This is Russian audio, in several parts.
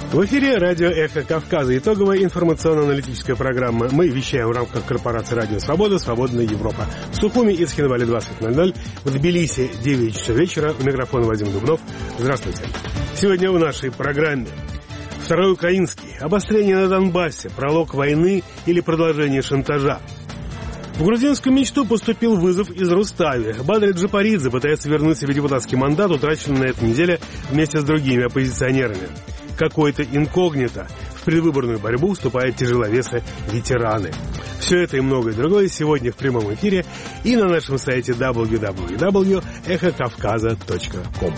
В эфире радио «Эхо Кавказа». Итоговая информационно-аналитическая программа. Мы вещаем в рамках корпорации «Радио Свобода», «Свободная Европа». В Сухуми и Цхинвале 20:00, в Тбилиси 9 часов вечера. У микрофона Вадим Дубнов. Здравствуйте. Сегодня в нашей программе второй украинский. Обострение на Донбассе. Пролог войны или продолжение шантажа. В грузинскую мечту поступил вызов из Рустави. Бадр Джапаридзе пытается вернуть себе депутатский мандат, утраченный на этой неделе вместе с другими оппозиционерами. Какой-то инкогнито. В предвыборную борьбу вступают тяжеловесы-ветераны. Все это и многое другое сегодня в прямом эфире и на нашем сайте www.эхокавказа.ком.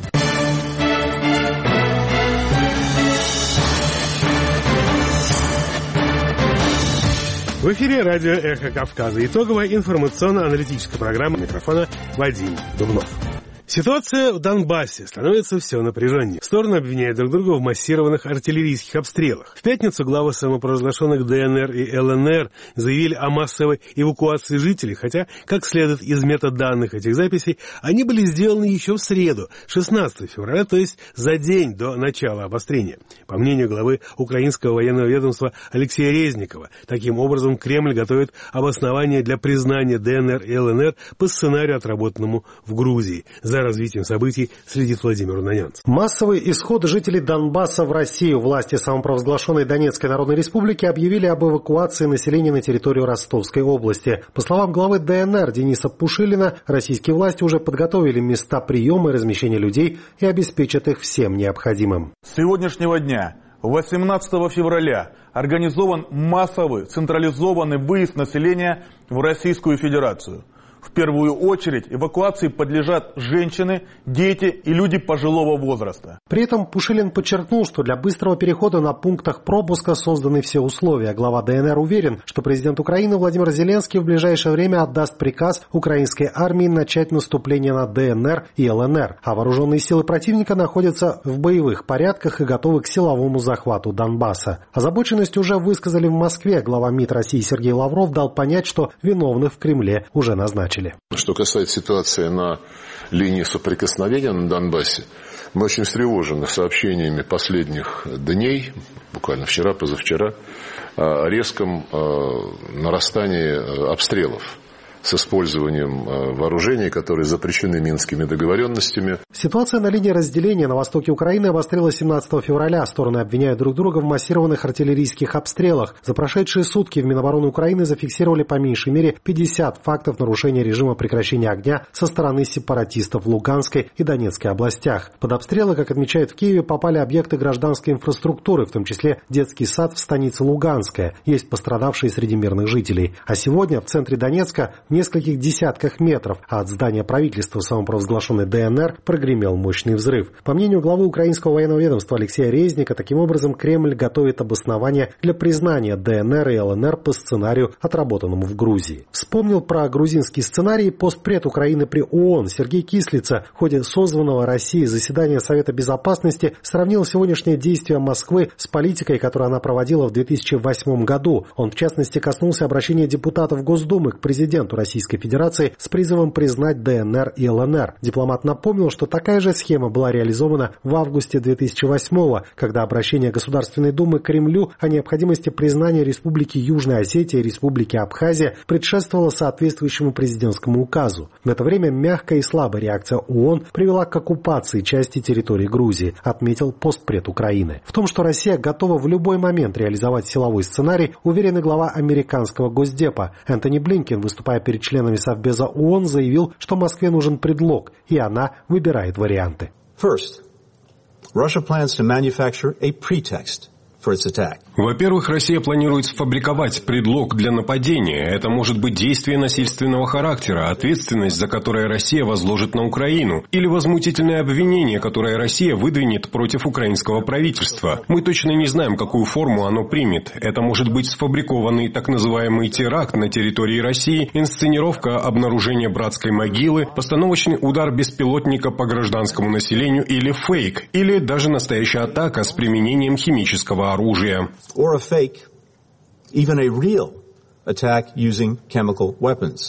В эфире радио «Эхо Кавказа». Итоговая информационно-аналитическая программа. Микрофона Вадим Дубнов. Ситуация в Донбассе становится все напряженнее. Стороны обвиняют друг друга в массированных артиллерийских обстрелах. В пятницу главы самопровозглашенных ДНР и ЛНР заявили о массовой эвакуации жителей, хотя, как следует из метаданных этих записей, они были сделаны еще в среду, 16 февраля, то есть за день до начала обострения. По мнению главы украинского военного ведомства Алексея Резникова, таким образом Кремль готовит обоснование для признания ДНР и ЛНР по сценарию, отработанному в Грузии. За развитием событий следит Владимир Нанянц. Массовый исход жителей Донбасса в Россию. Власти самопровозглашенной Донецкой Народной Республики объявили об эвакуации населения на территорию Ростовской области. По словам главы ДНР Дениса Пушилина, российские власти уже подготовили места приема и размещения людей и обеспечат их всем необходимым. С сегодняшнего дня, 18 февраля, организован массовый централизованный выезд населения в Российскую Федерацию. В первую очередь эвакуации подлежат женщины, дети и люди пожилого возраста. При этом Пушилин подчеркнул, что для быстрого перехода на пунктах пропуска созданы все условия. Глава ДНР уверен, что президент Украины Владимир Зеленский в ближайшее время отдаст приказ украинской армии начать наступление на ДНР и ЛНР, а вооруженные силы противника находятся в боевых порядках и готовы к силовому захвату Донбасса. Озабоченность уже высказали в Москве. Глава МИД России Сергей Лавров дал понять, что виновных в Кремле уже назначили. Что касается ситуации на линии соприкосновения на Донбассе, мы очень встревожены сообщениями последних дней, буквально вчера, позавчера, о резком нарастании обстрелов с использованием вооружений, которые запрещены Минскими договоренностями. Ситуация на линии разделения на востоке Украины обострилась 17 февраля. Стороны обвиняют друг друга в массированных артиллерийских обстрелах. За прошедшие сутки в Минобороны Украины зафиксировали по меньшей мере 50 фактов нарушения режима прекращения огня со стороны сепаратистов в Луганской и Донецкой областях. Под обстрелы, как отмечают в Киеве, попали объекты гражданской инфраструктуры, в том числе детский сад в станице Луганская. Есть пострадавшие среди мирных жителей. А сегодня в центре Донецка в нескольких десятках метров от здания правительства самопровозглашенной ДНР прогремел мощный взрыв. По мнению главы украинского военного ведомства Алексея Резника, таким образом Кремль готовит обоснование для признания ДНР и ЛНР по сценарию, отработанному в Грузии. Вспомнил про грузинский сценарий постпред Украины при ООН Сергей Кислица. В ходе созванного Россией заседания Совета Безопасности сравнил сегодняшние действия Москвы с политикой, которую она проводила в 2008 году. Он, в частности, коснулся обращения депутатов Госдумы к президенту Российской Федерации с призывом признать ДНР и ЛНР. Дипломат напомнил, что такая же схема была реализована в августе 2008-го, когда обращение Государственной Думы к Кремлю о необходимости признания Республики Южная Осетия и Республики Абхазия предшествовало соответствующему президентскому указу. В это время мягкая и слабая реакция ООН привела к оккупации части территории Грузии, отметил постпред Украины. В том, что Россия готова в любой момент реализовать силовой сценарий, уверен и глава американского Госдепа. Энтони Блинкен, выступая перед членами Совбеза ООН, заявил, что Москве нужен предлог, и она выбирает варианты. First, Russia plans to manufacture a pretext for its attack. Во-первых, Россия планирует сфабриковать предлог для нападения. Это может быть действие насильственного характера, ответственность за которое Россия возложит на Украину, или возмутительное обвинение, которое Россия выдвинет против украинского правительства. Мы точно не знаем, какую форму оно примет. Это может быть сфабрикованный так называемый теракт на территории России, инсценировка обнаружения братской могилы, постановочный удар беспилотника по гражданскому населению или фейк, или даже настоящая атака с применением химического оружия. Or a fake, even a real attack using chemical weapons.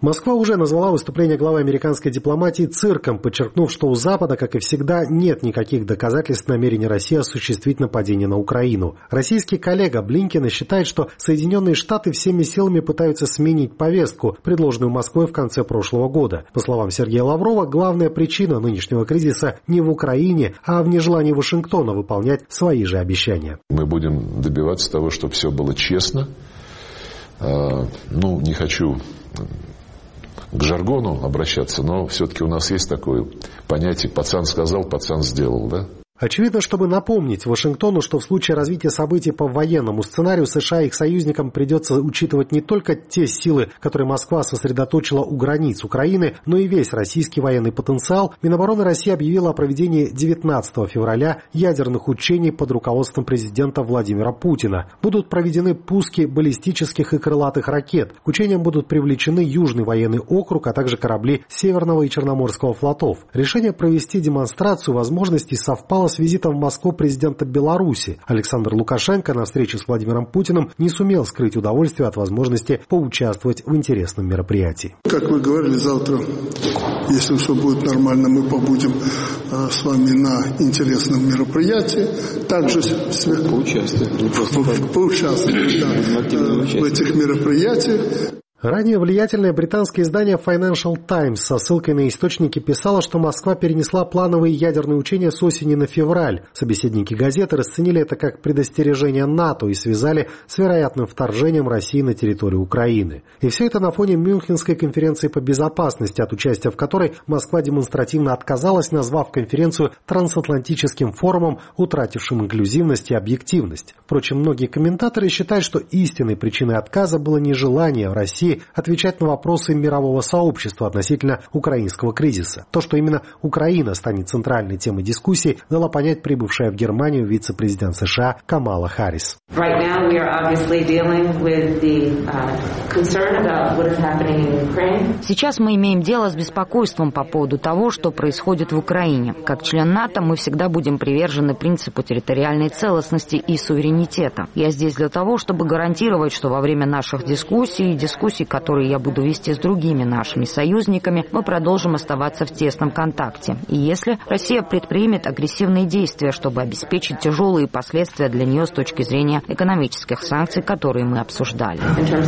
Москва уже назвала выступление главы американской дипломатии цирком, подчеркнув, что у Запада, как и всегда, нет никаких доказательств намерения России осуществить нападение на Украину. Российский коллега Блинкен считает, что Соединенные Штаты всеми силами пытаются сменить повестку, предложенную Москвой в конце прошлого года. По словам Сергея Лаврова, главная причина нынешнего кризиса не в Украине, а в нежелании Вашингтона выполнять свои же обещания. Мы будем добиваться того, чтобы все было честно. Не хочу к жаргону обращаться, но все-таки у нас есть такое понятие «пацан сказал, пацан сделал», да? Очевидно, чтобы напомнить Вашингтону, что в случае развития событий по военному сценарию США и их союзникам придется учитывать не только те силы, которые Москва сосредоточила у границ Украины, но и весь российский военный потенциал, Минобороны России объявила о проведении 19 февраля ядерных учений под руководством президента Владимира Путина. Будут проведены пуски баллистических и крылатых ракет. К учениям будут привлечены Южный военный округ, а также корабли Северного и Черноморского флотов. Решение провести демонстрацию возможностей совпало с визитом в Москву президента Беларуси. Александр Лукашенко на встрече с Владимиром Путиным не сумел скрыть удовольствие от возможности поучаствовать в интересном мероприятии. Как вы говорили, завтра, если все будет нормально, мы побудем с вами на интересном мероприятии. Также поучаствовать в этих мероприятиях. Ранее влиятельное британское издание Financial Times со ссылкой на источники писало, что Москва перенесла плановые ядерные учения с осени на февраль. Собеседники газеты расценили это как предостережение НАТО и связали с вероятным вторжением России на территорию Украины. И все это на фоне Мюнхенской конференции по безопасности, от участия в которой Москва демонстративно отказалась, назвав конференцию трансатлантическим форумом, утратившим инклюзивность и объективность. Впрочем, многие комментаторы считают, что истинной причиной отказа было нежелание России отвечать на вопросы мирового сообщества относительно украинского кризиса. То, что именно Украина станет центральной темой дискуссии, дала понять прибывшая в Германию вице-президент США Камала Харрис. Сейчас мы имеем дело с беспокойством по поводу того, что происходит в Украине. Как член НАТО мы всегда будем привержены принципу территориальной целостности и суверенитета. Я здесь для того, чтобы гарантировать, что во время наших дискуссий, которые я буду вести с другими нашими союзниками, мы продолжим оставаться в тесном контакте. И если Россия предпримет агрессивные действия, чтобы обеспечить тяжелые последствия для нее с точки зрения экономических санкций, которые мы обсуждали.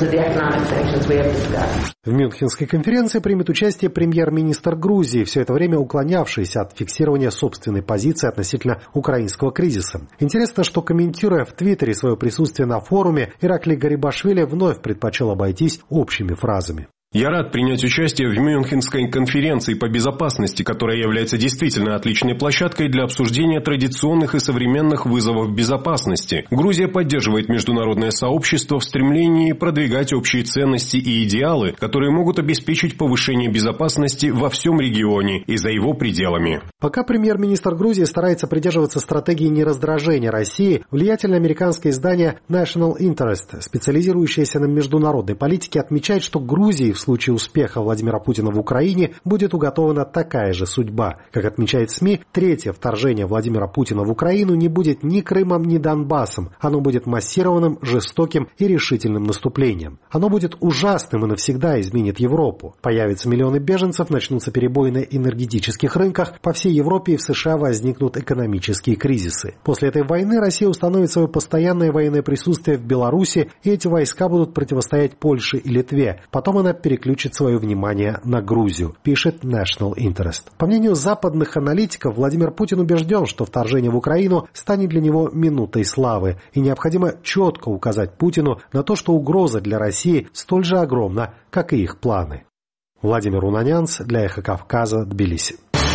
В Мюнхенской конференции примет участие премьер-министр Грузии, все это время уклонявшийся от фиксирования собственной позиции относительно украинского кризиса. Интересно, что, комментируя в Твиттере свое присутствие на форуме, Ираклий Гарибашвили вновь предпочел обойтись общими фразами. Я рад принять участие в Мюнхенской конференции по безопасности, которая является действительно отличной площадкой для обсуждения традиционных и современных вызовов безопасности. Грузия поддерживает международное сообщество в стремлении продвигать общие ценности и идеалы, которые могут обеспечить повышение безопасности во всем регионе и за его пределами. Пока премьер-министр Грузии старается придерживаться стратегии нераздражения России, влиятельное американское издание National Interest, специализирующееся на международной политике, отмечает, что Грузии в случае успеха Владимира Путина в Украине будет уготована такая же судьба. Как отмечает СМИ, третье вторжение Владимира Путина в Украину не будет ни Крымом, ни Донбассом. Оно будет массированным, жестоким и решительным наступлением. Оно будет ужасным и навсегда изменит Европу. Появятся миллионы беженцев, начнутся перебои на энергетических рынках, по всей Европе и в США возникнут экономические кризисы. После этой войны Россия установит свое постоянное военное присутствие в Беларуси, и эти войска будут противостоять Польше и Литве. Потом она переключит свое внимание на Грузию, пишет National Interest. По мнению западных аналитиков, Владимир Путин убежден, что вторжение в Украину станет для него минутой славы, и необходимо четко указать Путину на то, что угроза для России столь же огромна, как и их планы. Владимир Унанянц для «Эхо Кавказа», Тбилиси.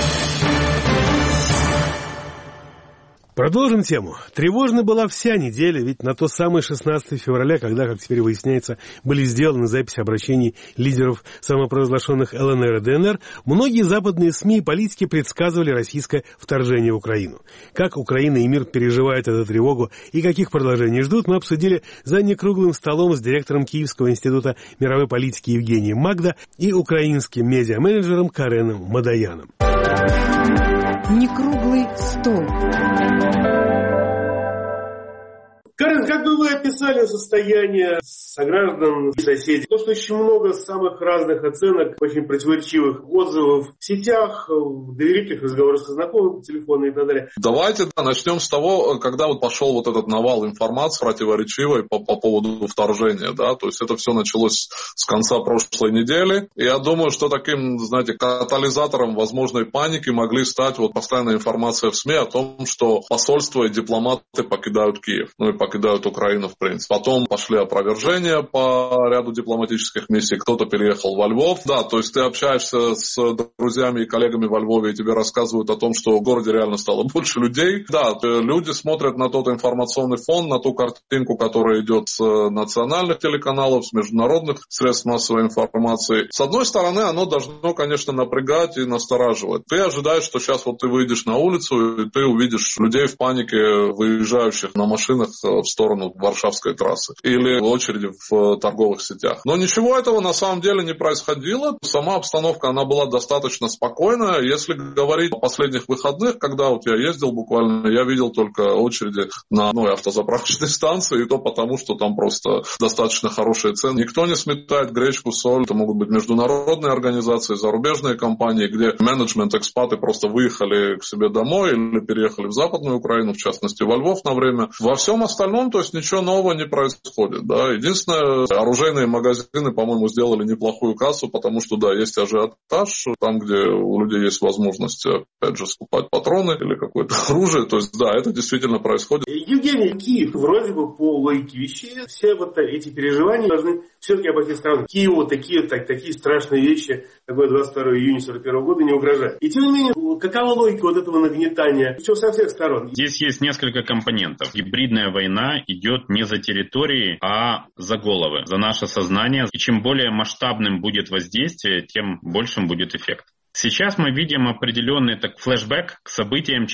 Продолжим тему. Тревожна была вся неделя, ведь на то самое 16 февраля, когда, как теперь выясняется, были сделаны записи обращений лидеров самопровозглашенных ЛНР и ДНР, многие западные СМИ и политики предсказывали российское вторжение в Украину. Как Украина и мир переживают эту тревогу и каких продолжений ждут, мы обсудили за некруглым столом с директором Киевского института мировой политики Евгением Магда и украинским медиа-менеджером Кареном Мадаяном. Некруглый стол. Карен, как бы вы описали состояние сограждан и соседей? То, что очень много самых разных оценок, очень противоречивых отзывов в сетях, в доверительных разговорах со знакомыми, телефоны и так далее. Давайте начнем с того, когда пошел этот навал информации противоречивой по поводу вторжения. Да? То есть это все началось с конца прошлой недели. И я думаю, что таким, катализатором возможной паники могли стать постоянная информация в СМИ о том, что посольства и дипломаты покидают Киев, и покидают Украину в принципе. Потом пошли опровержения по ряду дипломатических миссий, кто-то переехал во Львов. Да, то есть ты общаешься с друзьями и коллегами во Львове, и тебе рассказывают о том, что в городе реально стало больше людей. Да, люди смотрят на тот информационный фон, на ту картинку, которая идет с национальных телеканалов, с международных средств массовой информации. С одной стороны, оно должно, конечно, напрягать и настораживать. Ты ожидаешь, что сейчас ты выйдешь на улицу, и ты увидишь людей в панике, выезжающих на машинах в сторону Варшавской трассы или в очереди в торговых сетях. Но ничего этого на самом деле не происходило. Сама обстановка, она была достаточно спокойная. Если говорить о последних выходных, когда я ездил буквально, я видел только очереди на автозаправочной станции, и то потому, что там просто достаточно хорошие цены. Никто не сметает гречку, соль. Это могут быть международные организации, зарубежные компании, где менеджмент, экспаты просто выехали к себе домой или переехали в Западную Украину, в частности, во Львов на время. Во всем остальном, то есть ничего нового не происходит. Да. Единственное, оружейные магазины, по-моему, сделали неплохую кассу, потому что, да, есть ажиотаж, там, где у людей есть возможность, опять же, скупать патроны или какое-то оружие. То есть, да, это действительно происходит. Евгений, Киев, вроде бы по логике вещей, все эти переживания должны все-таки обойти сторону. Киеву такие страшные вещи, такое 22 июня 1941 года не угрожают. И тем не менее, какова логика этого нагнетания? Причем со всех сторон. Здесь есть несколько компонентов. Гибридная война идет не за территории, а за головы, за наше сознание. И чем более масштабным будет воздействие, тем большим будет эффект. Сейчас мы видим определенный флешбэк к событиям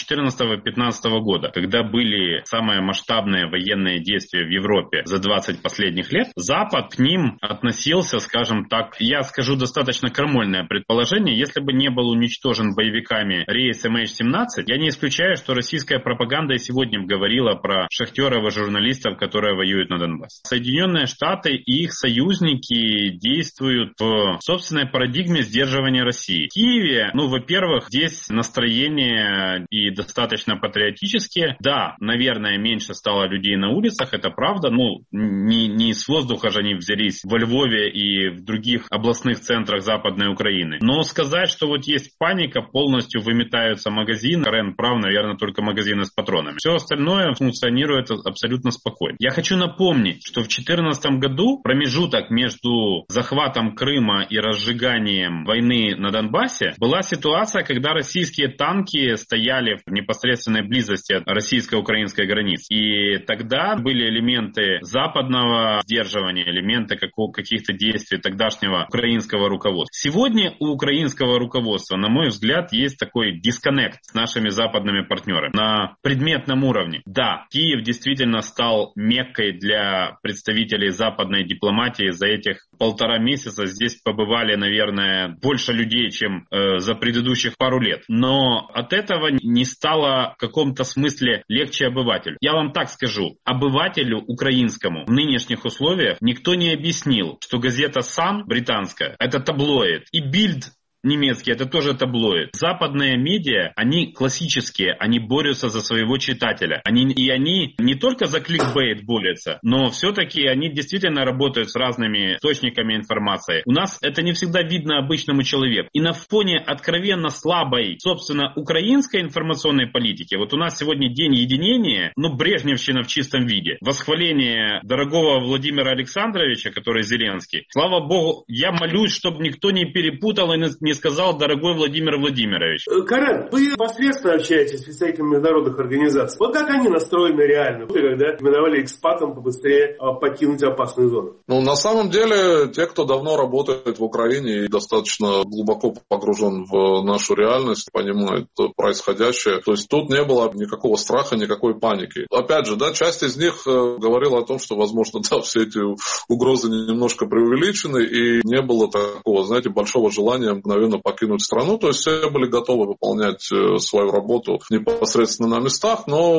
14-15 года, когда были самые масштабные военные действия в Европе за 20 последних лет. Запад к ним относился, скажем так, я скажу достаточно крамольное предположение, если бы не был уничтожен боевиками рейс MH17, я не исключаю, что российская пропаганда и сегодня говорила про шахтеров и журналистов, которые воюют на Донбассе. Соединенные Штаты и их союзники действуют в собственной парадигме сдерживания России. В Киеве, во-первых, здесь настроение и достаточно патриотические. Да, наверное, меньше стало людей на улицах, это правда. Не с воздуха же они взялись во Львове и в других областных центрах Западной Украины. Но сказать, что есть паника, полностью выметаются магазины. Карен прав, наверное, только магазины с патронами. Все остальное функционирует абсолютно спокойно. Я хочу напомнить, что в 2014 году промежуток между захватом Крыма и разжиганием войны на Донбассе была ситуация, когда российские танки стояли в непосредственной близости от российско-украинской границы. И тогда были элементы западного сдерживания, элементы каких-то действий тогдашнего украинского руководства. Сегодня у украинского руководства, на мой взгляд, есть такой дисконнект с нашими западными партнерами на предметном уровне. Да, Киев действительно стал меккой для представителей западной дипломатии. За этих 1,5 месяца здесь побывали, наверное, больше людей, чем за предыдущих пару лет. Но от этого не стало в каком-то смысле легче обывателю. Я вам так скажу. Обывателю украинскому в нынешних условиях никто не объяснил, что газета «Сан» британская — это таблоид. И «Бильд» немецкий — это тоже таблоид. Западные медиа, они классические, они борются за своего читателя. Они не только за кликбейт борются, но все-таки они действительно работают с разными источниками информации. У нас это не всегда видно обычному человеку. И на фоне откровенно слабой, собственно, украинской информационной политики, у нас сегодня день единения, брежневщина в чистом виде. Восхваление дорогого Владимира Александровича, который Зеленский. Слава богу, я молюсь, чтобы никто не перепутал и не сказал «дорогой Владимир Владимирович». Карен, вы непосредственно общаетесь с представителями международных организаций. Как они настроены реально, когда рекомендовали экспатам побыстрее покинуть опасную зону? На самом деле, те, кто давно работает в Украине и достаточно глубоко погружен в нашу реальность, понимают происходящее. То есть тут не было никакого страха, никакой паники. Опять же, часть из них говорила о том, что, возможно, все эти угрозы немножко преувеличены, и не было такого, большого желания мгновенно покинуть страну. То есть все были готовы выполнять свою работу непосредственно на местах, но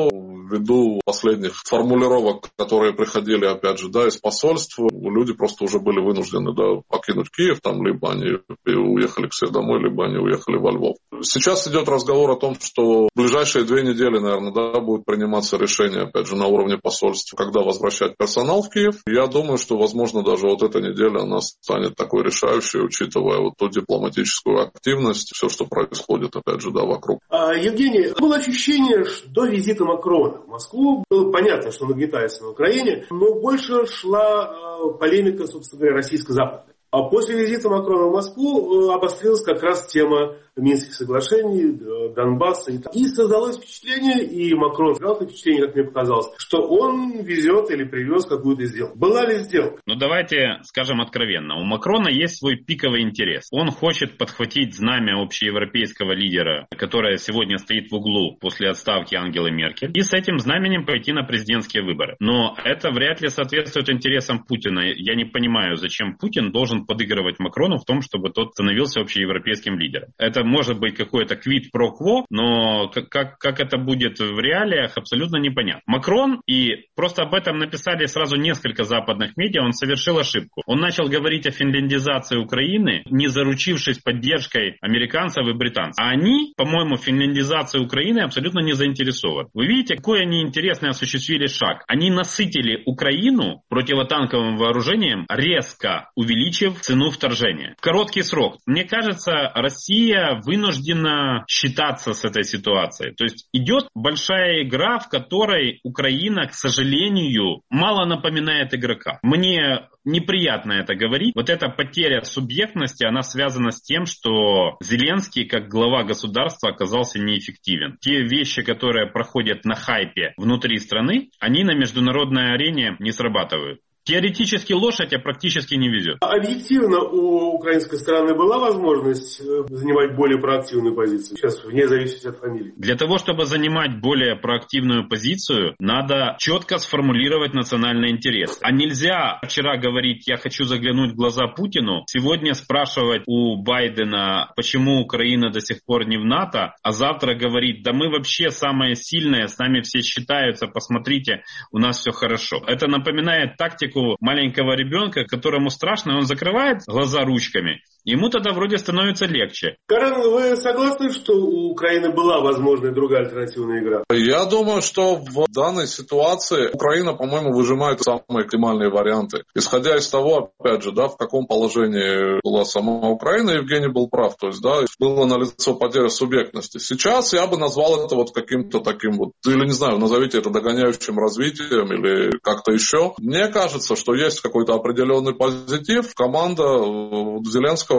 ввиду последних формулировок, которые приходили, опять же, да, из посольств, люди просто уже были вынуждены, да, покинуть Киев, там, либо они уехали к себе домой, либо они уехали во Львов. Сейчас идет разговор о том, что в ближайшие 2 недели, наверное, да, будет приниматься решение, опять же, на уровне посольств, когда возвращать персонал в Киев. Я думаю, что, возможно, даже вот эта неделя, она станет такой решающей, учитывая вот ту дипломатическую активность, все, что происходит, опять же, да, вокруг. Евгений, было ощущение, что до визита Макрона в Москву было понятно, что нагнетается на Украине, но больше шла полемика, собственно говоря, российско-западная. А после визита Макрона в Москву обострилась как раз тема Минских соглашений, Донбасса. И создалось впечатление, и Макрон сказал это впечатление, как мне показалось, что он везет или привез какую-то сделку. Была ли сделка? Ну давайте скажем откровенно. У Макрона есть свой пиковый интерес. Он хочет подхватить знамя общеевропейского лидера, которое сегодня стоит в углу после отставки Ангелы Меркель, и с этим знаменем пойти на президентские выборы. Но это вряд ли соответствует интересам Путина. Я не понимаю, зачем Путин должен подыгрывать Макрону в том, чтобы тот становился общеевропейским лидером. Это может быть какой-то квид про кво, но как это будет в реалиях, абсолютно непонятно. Макрон, и просто об этом написали сразу несколько западных медиа, он совершил ошибку. Он начал говорить о финляндизации Украины, не заручившись поддержкой американцев и британцев. А они, по-моему, финляндизацией Украины абсолютно не заинтересованы. Вы видите, какой они интересный осуществили шаг. Они насытили Украину противотанковым вооружением, резко увеличив цену вторжения. В короткий срок. Мне кажется, Россия вынуждена считаться с этой ситуацией. То есть идет большая игра, в которой Украина, к сожалению, мало напоминает игрока. Мне неприятно это говорить. Вот эта потеря субъектности, она связана с тем, что Зеленский, как глава государства, оказался неэффективен. Те вещи, которые проходят на хайпе внутри страны, они на международной арене не срабатывают. Теоретически лошадь, а практически не везет. Объективно у украинской стороны была возможность занимать более проактивную позицию? Сейчас вне зависимости от фамилии. Для того, чтобы занимать более проактивную позицию, надо четко сформулировать национальный интерес. А нельзя вчера говорить, я хочу заглянуть в глаза Путину, сегодня спрашивать у Байдена, почему Украина до сих пор не в НАТО, а завтра говорить, да мы вообще самые сильные, с нами все считаются, посмотрите, у нас все хорошо. Это напоминает тактику маленького ребенка, которому страшно, он закрывает глаза ручками, ему тогда вроде становится легче. Карен, вы согласны, что у Украины была возможная другая альтернативная игра? Я думаю, что в данной ситуации Украина, по-моему, выжимает самые оптимальные варианты. Исходя из того, опять же, да, в каком положении была сама Украина, Евгений был прав, то есть, да, было налицо потеря субъектности. Сейчас я бы назвал это вот каким-то таким вот, или не знаю, назовите это догоняющим развитием или как-то еще. Мне кажется, что есть какой-то определенный позитив. Команда Зеленского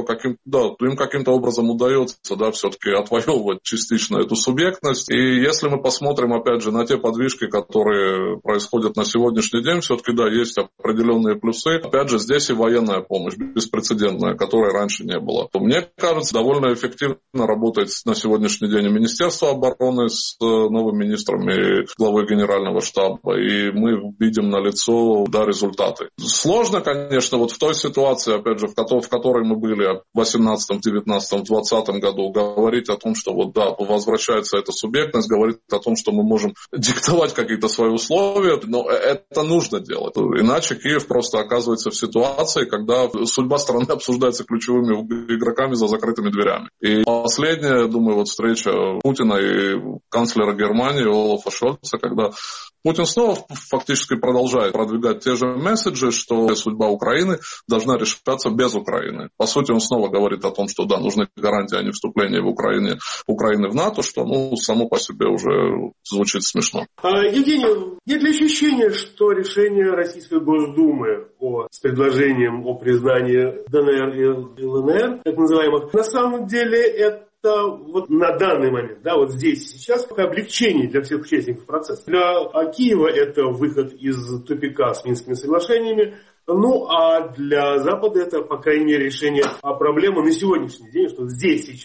им каким-то образом удается, да, все-таки отвоевывать частично эту субъектность. И если мы посмотрим, опять же, на те подвижки, которые происходят на сегодняшний день, все-таки, да, есть определенные плюсы. Опять же, здесь и военная помощь беспрецедентная, которой раньше не было. То, мне кажется, довольно эффективно работает на сегодняшний день и Министерство обороны с новым министром и главой Генерального штаба. И мы видим налицо, да, результаты. Сложно, конечно, вот в той ситуации, опять же, в которой мы были в 2018, 2019, 2020 году, говорить о том, что вот, да, возвращается эта субъектность, говорить о том, что мы можем диктовать какие-то свои условия, но это нужно делать. Иначе Киев просто оказывается в ситуации, когда судьба страны обсуждается ключевыми игроками за закрытыми дверями. И последняя, думаю, вот встреча Путина и канцлера Германии Олафа Шольца, когда Путин снова фактически продолжает продвигать те же месседжи, что судьба Украины должна решаться без Украины. По сути, он снова говорит о том, что да, нужны гарантии о невступлении Украины в НАТО, что, ну, само по себе уже звучит смешно. Евгений, нет ли ощущения, что решение Российской Госдумы с предложением о признании ДНР и ЛНР, так называемых, на самом деле это вот на данный момент, да, вот здесь сейчас облегчение для всех участников процесса. Для Киева это выход из тупика с Минскими соглашениями, ну а для Запада это, по крайней мере, решение проблемы на сегодняшний день, что здесь сейчас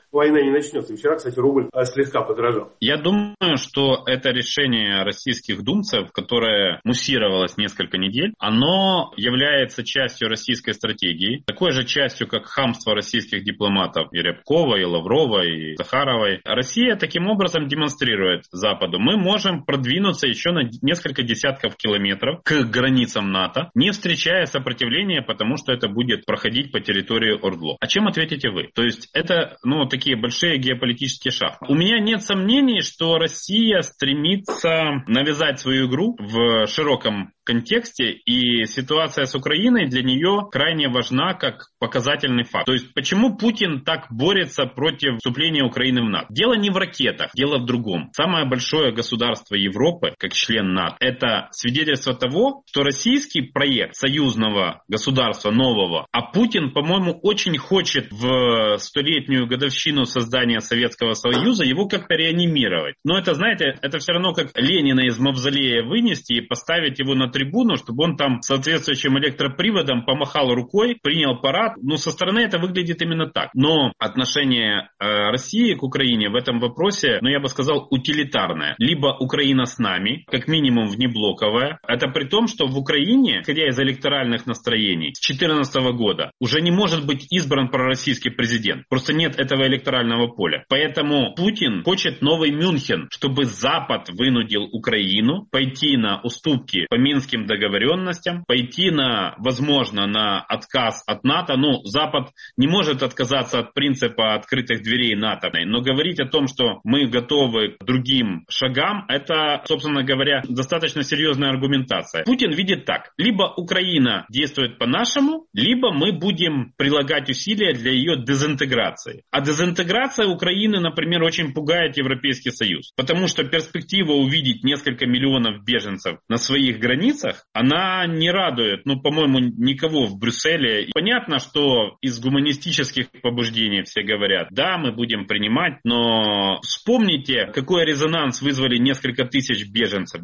война не начнется. И вчера, кстати, рубль слегка подорожал. Я думаю, что это решение российских думцев, которое муссировалось несколько недель, оно является частью российской стратегии, такой же частью, как хамство российских дипломатов и Рябкова, и Лаврова, и Захаровой. Россия таким образом демонстрирует Западу: мы можем продвинуться еще на несколько десятков километров к границам НАТО, не встречая сопротивления, потому что это будет проходить по территории ОРДЛО. А чем ответите вы? То есть это, такие большие геополитические шахматы. У меня нет сомнений, что Россия стремится навязать свою игру в широком контексте, и ситуация с Украиной для нее крайне важна как показательный факт. То есть почему Путин так борется против вступления Украины в НАТО? Дело не в ракетах, дело в другом. Самое большое государство Европы, как член НАТО, это свидетельство того, что российский проект союзного государства нового, а Путин, по-моему, очень хочет в 100-летнюю годовщину создания Советского Союза его как-то реанимировать. Но это, знаете, это все равно как Ленина из мавзолея вынести и поставить его на трибуну, чтобы он там соответствующим электроприводом помахал рукой, принял парад. Со стороны это выглядит именно так. Но отношение России к Украине в этом вопросе, я бы сказал, утилитарное. Либо Украина с нами, как минимум внеблоковая. Это при том, что в Украине, исходя из электоральных настроений, с 2014 года уже не может быть избран пророссийский президент. Просто нет этого электорального поля. Поэтому Путин хочет новый Мюнхен, чтобы Запад вынудил Украину пойти на уступки по Минским договоренностям, пойти возможно, на отказ от НАТО. Запад не может отказаться от принципа открытых дверей НАТО, но говорить о том, что мы готовы к другим шагам, это, собственно говоря, достаточно серьезная аргументация. Путин видит так: либо Украина действует по-нашему, либо мы будем прилагать усилия для ее дезинтеграции. А дезинтеграция Украины, например, очень пугает Европейский Союз, потому что перспектива увидеть несколько миллионов беженцев на своих границах, она не радует, по-моему, никого в Брюсселе. Понятно, что из гуманистических побуждений все говорят: да, мы будем принимать, но вспомните, какой резонанс вызвали несколько тысяч беженцев,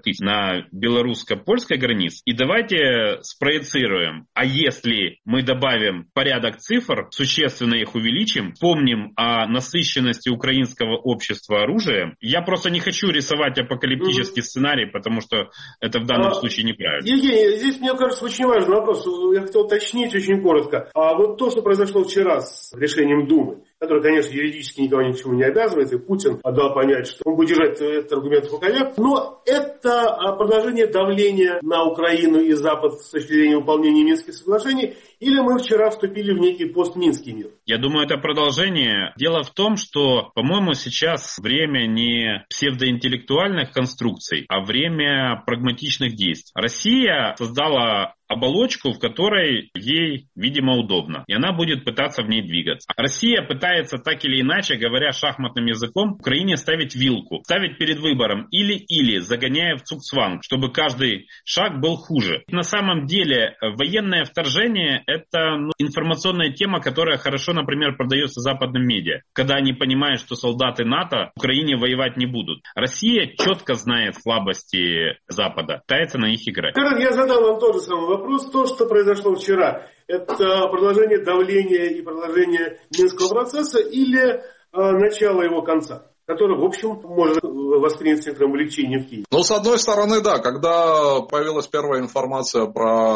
на белорусско-польской границе. И давайте спроецируем: а если мы добавим порядок цифр, существенно их увеличим, помним о насыщенности украинского общества оружием. Я просто не хочу рисовать апокалиптический сценарий, потому что это в данном случае неправильно. Евгений, здесь, мне кажется, очень важный вопрос. Я хотел уточнить очень коротко. А вот то, что произошло вчера с решением Думы, которое, конечно, юридически никого ни к чему не обязывает, и Путин дал понять, что он будет держать этот аргумент в рукаве, но это продолжение давления на Украину и Запад с точки зрения выполнения Минских соглашений, или мы вчера вступили в некий постминский мир? Я думаю, это продолжение. Дело в том, что, по-моему, сейчас время не псевдоинтеллектуальных конструкций, а время прагматичных действий. Россия создала оболочку, в которой ей, видимо, удобно. И она будет пытаться в ней двигаться. Россия пытается, так или иначе, говоря шахматным языком, Украине ставить вилку. Ставить перед выбором или-или, загоняя в цугцванг, чтобы каждый шаг был хуже. На самом деле, военное вторжение – это информационная тема, которая хорошо, например, продается западным медиа. Когда они понимают, что солдаты НАТО в Украине воевать не будут. Россия четко знает слабости Запада, пытается на них играть. Я задал вам тот же самый вопрос. То, что произошло вчера, это продолжение давления и продолжение Минского процесса или начало его конца, который, в общем, может воспринять с некоторым облегчением в Киеве? С одной стороны, да, когда появилась первая информация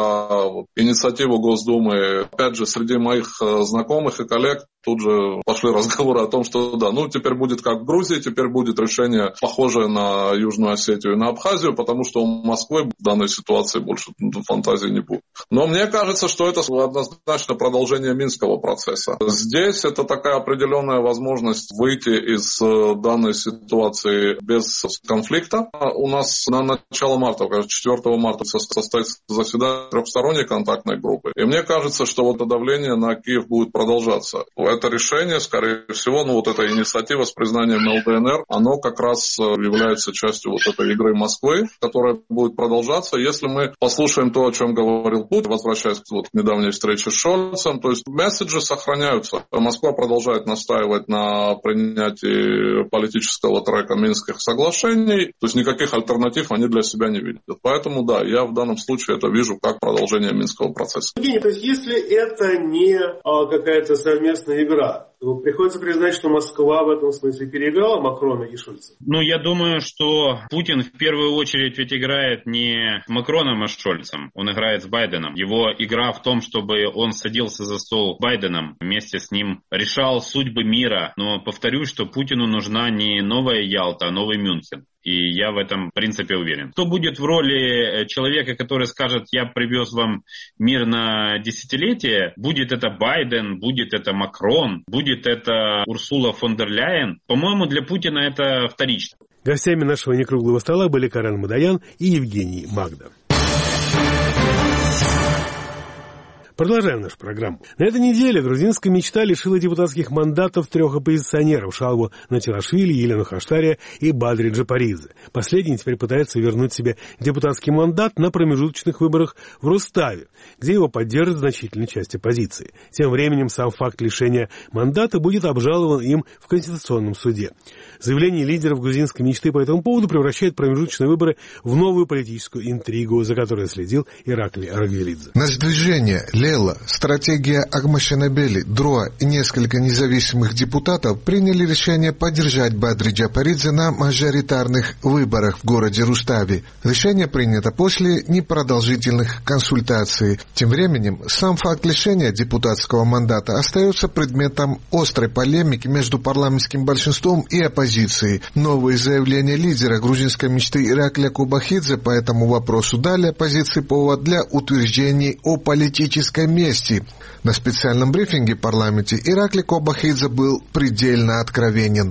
про инициативу Госдумы, опять же, среди моих знакомых и коллег тут же пошли разговоры о том, что да, теперь будет как в Грузии, теперь будет решение похожее на Южную Осетию и на Абхазию, потому что у Москвы в данной ситуации больше фантазии не будет. Но мне кажется, что это однозначно продолжение Минского процесса. Здесь это такая определенная возможность выйти из данной ситуации без конфликта. У нас на начало марта, 4 марта состоится заседание трехсторонней контактной группы. И мне кажется, что это давление на Киев будет продолжаться. Это решение, скорее всего, эта инициатива с признанием ЛДНР, оно как раз является частью этой игры Москвы, которая будет продолжаться. Если мы послушаем то, о чем говорил Путин, возвращаясь к недавней встрече с Шольцем, то есть месседжи сохраняются. Москва продолжает настаивать на принятии политического трека Минских соглашений, то есть никаких альтернатив они для себя не видят. Поэтому, да, я в данном случае это вижу как продолжение Минского процесса. Евгений, то есть если это не какая-то совместная игра, то приходится признать, что Москва в этом смысле переиграла Макрона и Шольца. Я думаю, что Путин в первую очередь ведь играет не с Макроном, а с Шольцем. Он играет с Байденом. Его игра в том, чтобы он садился за стол с Байденом, вместе с ним решал судьбы мира. Но повторюсь, что Путину нужна не новая Ялта, а новый Мюнхен. И я в этом, в принципе, уверен. Кто будет в роли человека, который скажет, я привез вам мир на десятилетие, будет это Байден, будет это Макрон, будет это Урсула фон дер Ляйен, по-моему, для Путина это вторично. Гостями нашего некруглого стола были Карен Мадоян и Евгений Магда. Продолжаем нашу программу. На этой неделе грузинская мечта лишила депутатских мандатов 3 оппозиционеров: Шалву Натилашвили, Елену Хаштария и Бадри Джапаридзе. Последний теперь пытается вернуть себе депутатский мандат на промежуточных выборах в Руставе, где его поддержит значительная часть оппозиции. Тем временем сам факт лишения мандата будет обжалован им в Конституционном суде. Заявление лидеров грузинской мечты по этому поводу превращает промежуточные выборы в новую политическую интригу, за которой следил Ираклий Аргвелидзе. Нацдвижение Лела, стратегия Агмашенебели, Дроа и несколько независимых депутатов приняли решение поддержать Бадри Джапаридзе на мажоритарных выборах в городе Руставе. Решение принято после непродолжительных консультаций. Тем временем, сам факт лишения депутатского мандата остается предметом острой полемики между парламентским большинством и оппозицией. Новые заявления лидера грузинской мечты Ираклия Кобахидзе по этому вопросу дали оппозиции повод для утверждений о политической мести. На специальном брифинге в парламенте Ираклий Кобахидзе был предельно откровенен.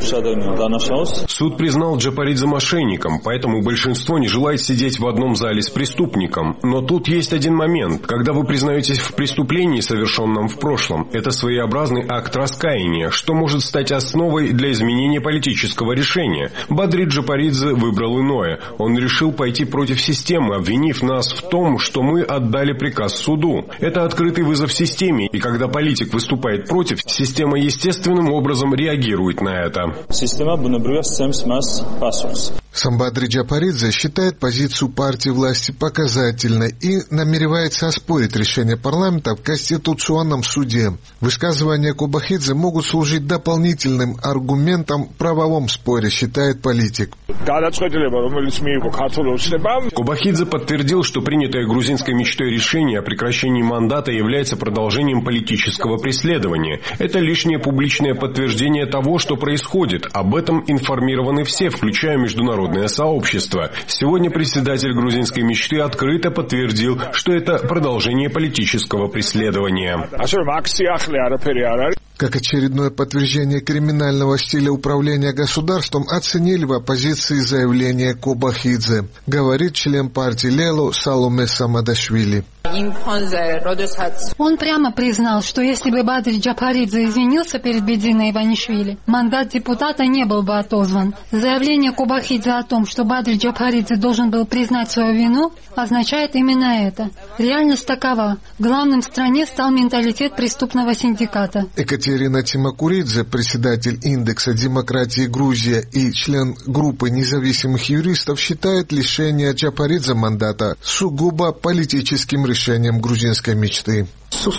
Суд признал Джапаридзе мошенником, поэтому большинство не желает сидеть в одном зале с преступником. Но тут есть один момент. Когда вы признаетесь в преступлении, совершенном в прошлом, это своеобразный акт раскаяния, что может стать основой для изменения политического решения. Бадри Джапаридзе выбрал иное. Он решил пойти против системы, обвинив нас в том, что мы отдали приказ суду. Это открытый вызов системе, и когда политик выступает против, система естественным образом реагирует на это. Сам Бадри Джапаридзе считает позицию партии власти показательной и намеревается оспорить решение парламента в Конституционном суде. Высказывания Кобахидзе могут служить дополнительным аргументом в правовом споре, считает политик. Кобахидзе подтвердил, что принятое грузинской мечтой решение о прекращении мандата является продолжением политического преследования. Это лишнее публичное подтверждение того, что происходит. Об этом информированы все, включая международное сообщество. Сегодня председатель грузинской мечты открыто подтвердил, что это продолжение политического преследования. Как очередное подтверждение криминального стиля управления государством оценили в оппозиции заявление Кобахидзе, говорит член партии Лело Саломе Самадашвили. Он прямо признал, что если бы Бадри Джапаридзе извинился перед Бедзиной Иванишвили, мандат депутата не был бы отозван. Заявление Кобахидзе о том, что Бадри Джапаридзе должен был признать свою вину, означает именно это. Реальность такова. Главным в стране стал менталитет преступного синдиката. Екатерина Тимакуридзе, председатель индекса демократии Грузия и член группы независимых юристов, считает лишение Джапаридзе мандата сугубо политическим решением грузинской мечты.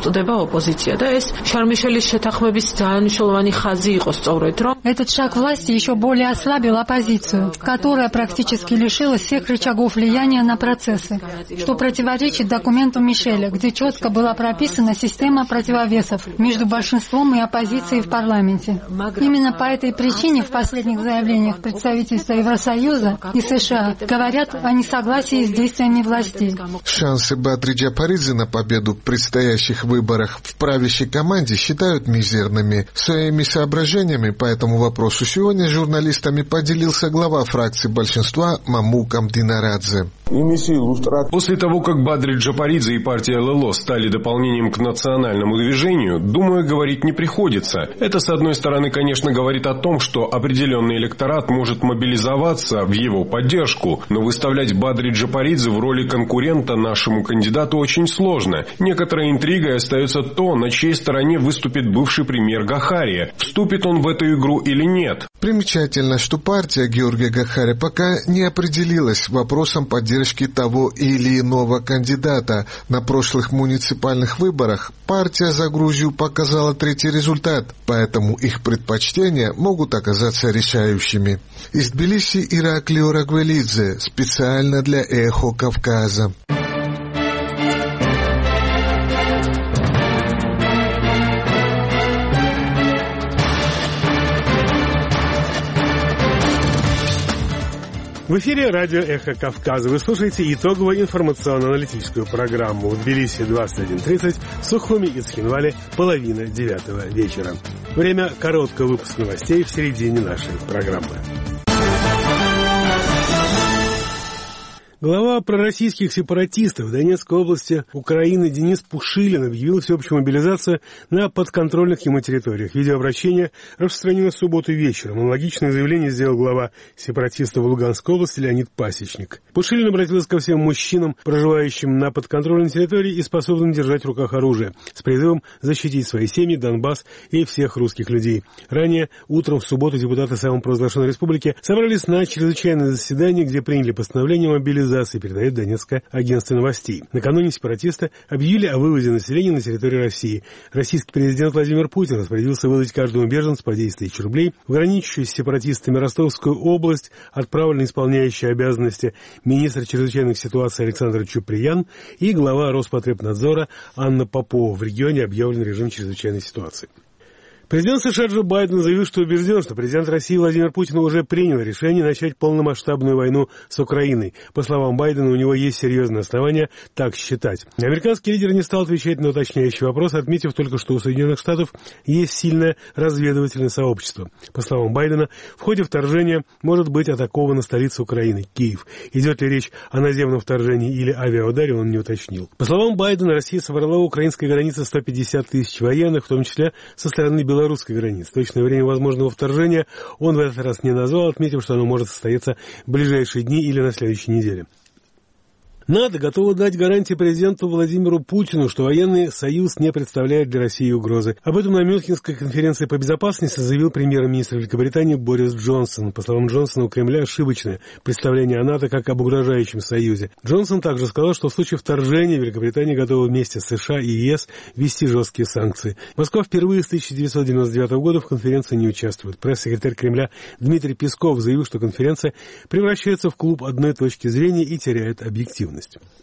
Этот шаг власти еще более ослабил оппозицию, которая практически лишилась всех рычагов влияния на процессы, что противоречит документу Мишеля, где четко была прописана система противовесов между большинством и оппозицией в парламенте. Именно по этой причине в последних заявлениях представительства Евросоюза и США говорят о несогласии с действиями властей. Шансы Бадри Джапаридзе на победу в предстоящих выборах в правящей команде считают мизерными. Своими соображениями по этому вопросу сегодня с журналистами поделился глава фракции большинства Мамук Амдинарадзе. После того, как Бадри Джапаридзе и партия ЛЛО стали дополнением к национальному движению, думаю, говорить не приходится. Это, с одной стороны, конечно, говорит о том, что определенный электорат может мобилизоваться в его поддержку, но выставлять Бадри Джапаридзе в роли конкурента нашему кандидату очень сложно. Некоторая интрига интригой остается то, на чьей стороне выступит бывший премьер Гахария. Вступит он в эту игру или нет? Примечательно, что партия Георгия Гахария пока не определилась вопросом поддержки того или иного кандидата. На прошлых муниципальных выборах партия «За Грузию» показала третий результат, поэтому их предпочтения могут оказаться решающими. Из Тбилиси Ираклио Рагвелидзе, специально для «Эхо Кавказа». В эфире радио «Эхо Кавказа». Вы слушаете итоговую информационно-аналитическую программу. В Тбилиси 21:30, в Сухуми и Цхинвале 8:30 вечера. Время короткого выпуска новостей в середине нашей программы. Глава пророссийских сепаратистов в Донецкой области Украины Денис Пушилин объявил всеобщую мобилизацию на подконтрольных ему территориях. Видеообращение распространено в субботу вечером. Аналогичное заявление сделал глава сепаратистов в Луганской области Леонид Пасечник. Пушилин обратился ко всем мужчинам, проживающим на подконтрольной территории и способным держать в руках оружие, с призывом защитить свои семьи, Донбасс и всех русских людей. Ранее, утром в субботу, депутаты самопровозглашенной республики собрались на чрезвычайное заседание, где приняли постановление о мобилизации, передает Донецкое агентство новостей. Накануне сепаратисты объявили о вывозе населения на территорию России. Российский президент Владимир Путин распорядился выдать каждому беженцу по 10 тысяч рублей. В граничащую с сепаратистами Ростовскую область отправлен исполняющий обязанности министр чрезвычайных ситуаций Александр Чуприян и глава Роспотребнадзора Анна Попова. В регионе объявлен режим чрезвычайной ситуации. Президент США Джо Байден заявил, что убежден, что президент России Владимир Путин уже принял решение начать полномасштабную войну с Украиной. По словам Байдена, у него есть серьезные основания так считать. Американский лидер не стал отвечать на уточняющий вопрос, отметив только, что у Соединенных Штатов есть сильное разведывательное сообщество. По словам Байдена, в ходе вторжения может быть атакована столица Украины, Киев. Идет ли речь о наземном вторжении или авиаударе, он не уточнил. По словам Байдена, Россия собрала у украинской границы 150 тысяч военных, в том числе со стороны белорусской границы. Точное время возможного вторжения он в этот раз не назвал, отметив, что оно может состояться в ближайшие дни или на следующей неделе. НАТО готово дать гарантии президенту Владимиру Путину, что военный союз не представляет для России угрозы. Об этом на Мюнхенской конференции по безопасности заявил премьер-министр Великобритании Борис Джонсон. По словам Джонсона, у Кремля ошибочное представление о НАТО как об угрожающем союзе. Джонсон также сказал, что в случае вторжения Великобритания готова вместе с США и ЕС ввести жесткие санкции. Москва впервые с 1999 года в конференции не участвует. Пресс-секретарь Кремля Дмитрий Песков заявил, что конференция превращается в клуб одной точки зрения и теряет объективность.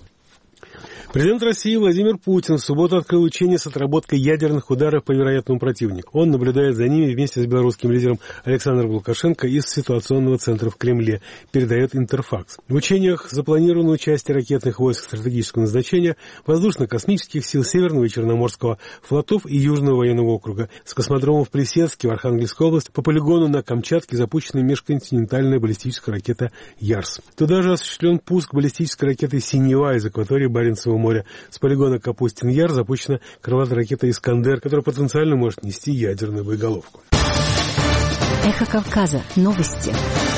Президент России Владимир Путин в субботу открыл учение с отработкой ядерных ударов по вероятному противнику. Он наблюдает за ними вместе с белорусским лидером Александром Лукашенко из ситуационного центра в Кремле, передает Интерфакс. В учениях запланировано участие ракетных войск стратегического назначения, воздушно-космических сил Северного и Черноморского флотов и Южного военного округа. С космодрома в Плесецке в Архангельской области по полигону на Камчатке запущена межконтинентальная баллистическая ракета «Ярс». Туда же осуществлен пуск баллистической ракеты «Синева» из акватории Баренцевого моря. С полигона Капустин-Яр запущена крылатая ракета «Искандер», которая потенциально может нести ядерную боеголовку. Эхо Кавказа. Новости.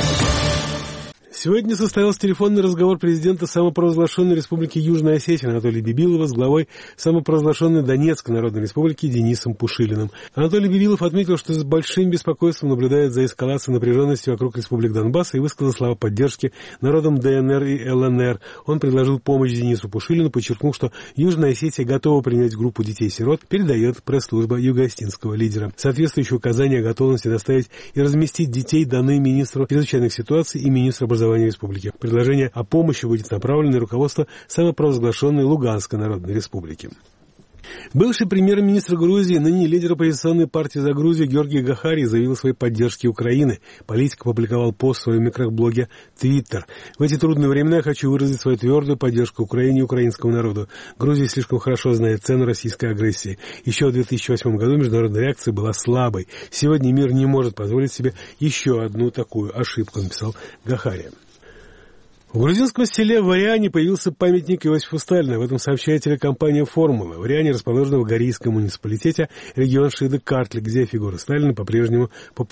Сегодня состоялся телефонный разговор президента самопровозглашенной республики Южная Осетия Анатолия Бибилова с главой самопровозглашенной Донецкой Народной Республики Денисом Пушилиным. Анатолий Бибилов отметил, что с большим беспокойством наблюдает за эскалацией напряженности вокруг республик Донбасса и высказал слова поддержки народам ДНР и ЛНР. Он предложил помощь Денису Пушилину, подчеркнув, что Южная Осетия готова принять группу детей-сирот, передает пресс-служба югоостинского лидера. Соответствующие указания о готовности доставить и разместить детей даны министру чрезвычайных ситуаций и министру образования республики. Предложение о помощи будет направлено на руководство самопровозглашенной Луганской Народной Республики. Бывший премьер-министр Грузии, ныне лидер оппозиционной партии «За Грузию» Георгий Гахарий заявил о своей поддержке Украины. Политик опубликовал пост в своем микроблоге Twitter. В эти трудные времена я хочу выразить свою твердую поддержку Украине и украинскому народу. Грузия слишком хорошо знает цену российской агрессии. Еще в 2008 году международная реакция была слабой. Сегодня мир не может позволить себе еще одну такую ошибку, написал Гахарий. В грузинском селе Вариане появился памятник Иосифу Сталину. Об этом сообщает телекомпания «Формула». Вариане расположена в Горийском муниципалитете, регион Шиды-Картли, где фигура Сталина по-прежнему популярна.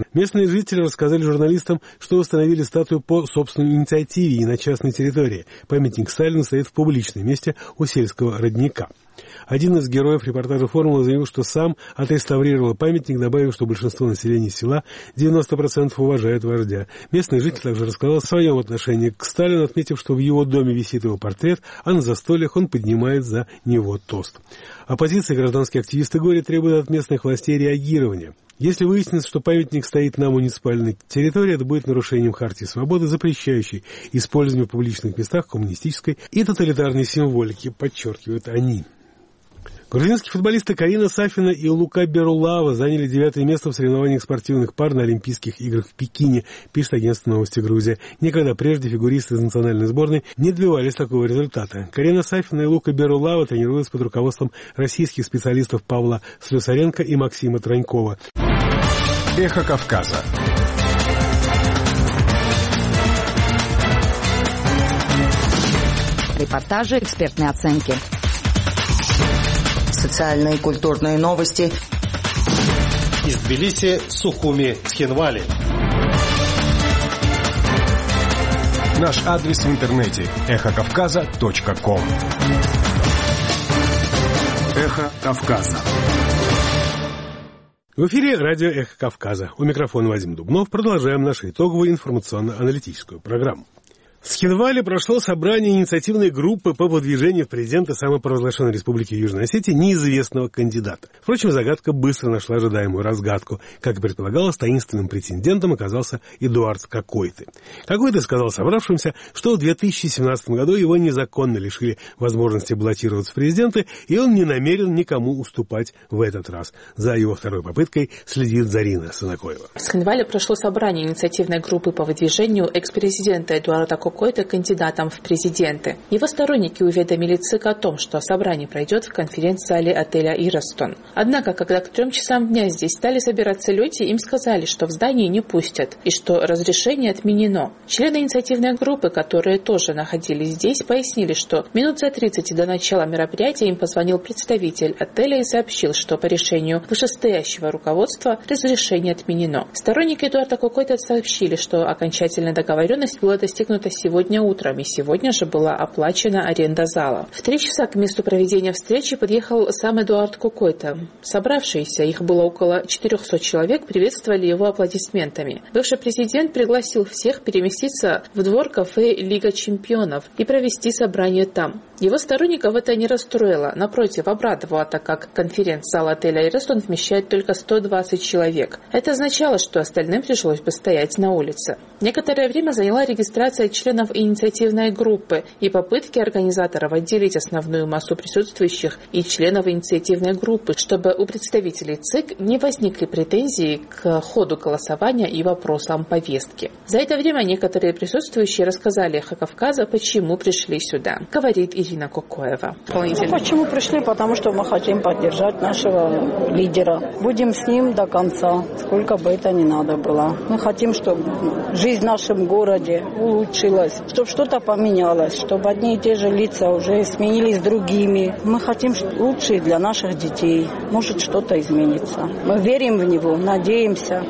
Местные жители рассказали журналистам, что установили статую по собственной инициативе и на частной территории. Памятник Сталину стоит в публичном месте у сельского родника. Один из героев репортажа «Формулы» заявил, что сам отреставрировал памятник, добавив, что большинство населения села 90% уважает вождя. Местный житель также рассказал о своем отношении к Сталину, отметив, что в его доме висит его портрет, а на застольях он поднимает за него тост. Оппозиция и гражданские активисты Гори требуют от местных властей реагирования. Если выяснится, что памятник стоит на муниципальной территории, это будет нарушением Хартии свободы, запрещающей использование в публичных местах коммунистической и тоталитарной символики, подчеркивают они. Грузинские футболисты Карина Сафина и Лука Берулава заняли 9-е место в соревнованиях спортивных пар на Олимпийских играх в Пекине, пишет агентство «Новости Грузия». Никогда прежде фигуристы из национальной сборной не добивались такого результата. Карина Сафина и Лука Берулава тренируются под руководством российских специалистов Павла Слюсаренко и Максима Тронькова. Эхо Кавказа. Репортажи, экспертные оценки. Социальные и культурные новости. Из Тбилиси, Сухуми, Цхинвали. Наш адрес в интернете эхокавказа.ком. Эхо Кавказа. В эфире радио «Эхо Кавказа». У микрофона Вадим Дубнов. Продолжаем нашу итоговую информационно-аналитическую программу. В Цхинвале прошло собрание инициативной группы по выдвижению в президенты самопровозглашенной Республики Южной Осетии неизвестного кандидата. Впрочем, загадка быстро нашла ожидаемую разгадку. Как и предполагалось, таинственным претендентом оказался Эдуард Кокойты. Кокойты сказал собравшимся, что в 2017 году его незаконно лишили возможности баллотироваться в президенты, и он не намерен никому уступать в этот раз. За его второй попыткой следит Зарина Санакоева. В Цхинвале прошло собрание инициативной группы по выдвижению экс-президента Эдуарда Кокойты кандидатом в президенты. Его сторонники уведомили ЦИК о том, что собрание пройдет в конференц-зале отеля «Иростон». Однако, когда к 3 часам дня здесь стали собираться люди, им сказали, что в здание не пустят и что разрешение отменено. Члены инициативной группы, которые тоже находились здесь, пояснили, что минут за 30 до начала мероприятия им позвонил представитель отеля и сообщил, что по решению вышестоящего руководства разрешение отменено. Сторонники Эдуарда Кокойты сообщили, что окончательная договоренность была достигнута сегодня утром, и сегодня же была оплачена аренда зала. В 3 часа к месту проведения встречи подъехал сам Эдуард Кокойты. Собравшиеся, их было около 400 человек, приветствовали его аплодисментами. Бывший президент пригласил всех переместиться в двор кафе «Лига чемпионов» и провести собрание там. Его сторонников это не расстроило, напротив, обрадовало, так как конференц-зал отеля «Иростон» вмещает только 120 человек. Это означало, что остальным пришлось бы стоять на улице. Некоторое время заняла регистрация членов инициативной группы и попытки организаторов отделить основную массу присутствующих и членов инициативной группы, чтобы у представителей ЦИК не возникли претензии к ходу голосования и вопросам повестки. За это время некоторые присутствующие рассказали «Эхо Кавказа», почему пришли сюда, говорит Ирина Кокоева. Почему пришли? Потому что мы хотим поддержать нашего лидера. Будем с ним до конца, сколько бы это ни надо было. Мы хотим, чтобы жизнь в нашем городе улучшилась, чтобы что-то поменялось, чтобы одни и те же лица уже сменились другими. Мы хотим лучше для наших детей. Может, что-то изменится. Мы верим в него, надеемся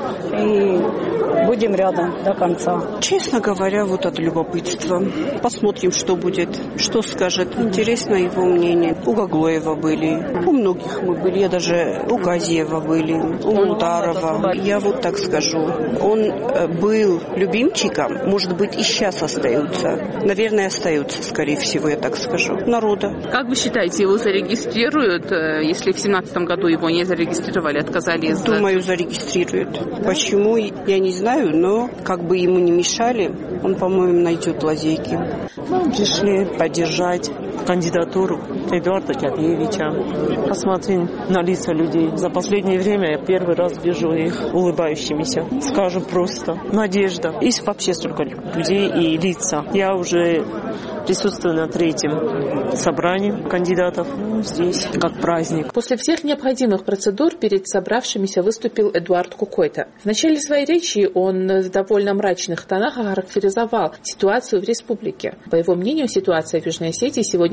и будем рядом до конца. Честно говоря, вот от любопытства. Посмотрим, что будет, что скажет. Интересно его мнение. У Гаглоева были, у многих мы были. Я даже у Газиева были, у Мунтарова. Я вот так скажу. Он был любимчиком, может быть, и сейчас остаются. Наверное, остаются, скорее всего, я так скажу. Народа. Как вы считаете, его зарегистрируют, если в 2017 году его не зарегистрировали, отказали из... Думаю, зарегистрируют. Почему, я не знаю, но как бы ему не мешали, он, по-моему, найдет лазейки. Мы пришли поддержать кандидатуру Эдуарда Кякиевича. Посмотрим на лица людей. За последнее время я первый раз вижу их улыбающимися. Скажу просто. Надежда. И вообще столько людей и лица. Я уже присутствую на 3-м собрании кандидатов. Здесь как праздник. После всех необходимых процедур перед собравшимися выступил Эдуард Кокойты. В начале своей речи он в довольно мрачных тонах охарактеризовал ситуацию в республике. По его мнению, ситуация в Южной Осетии сегодня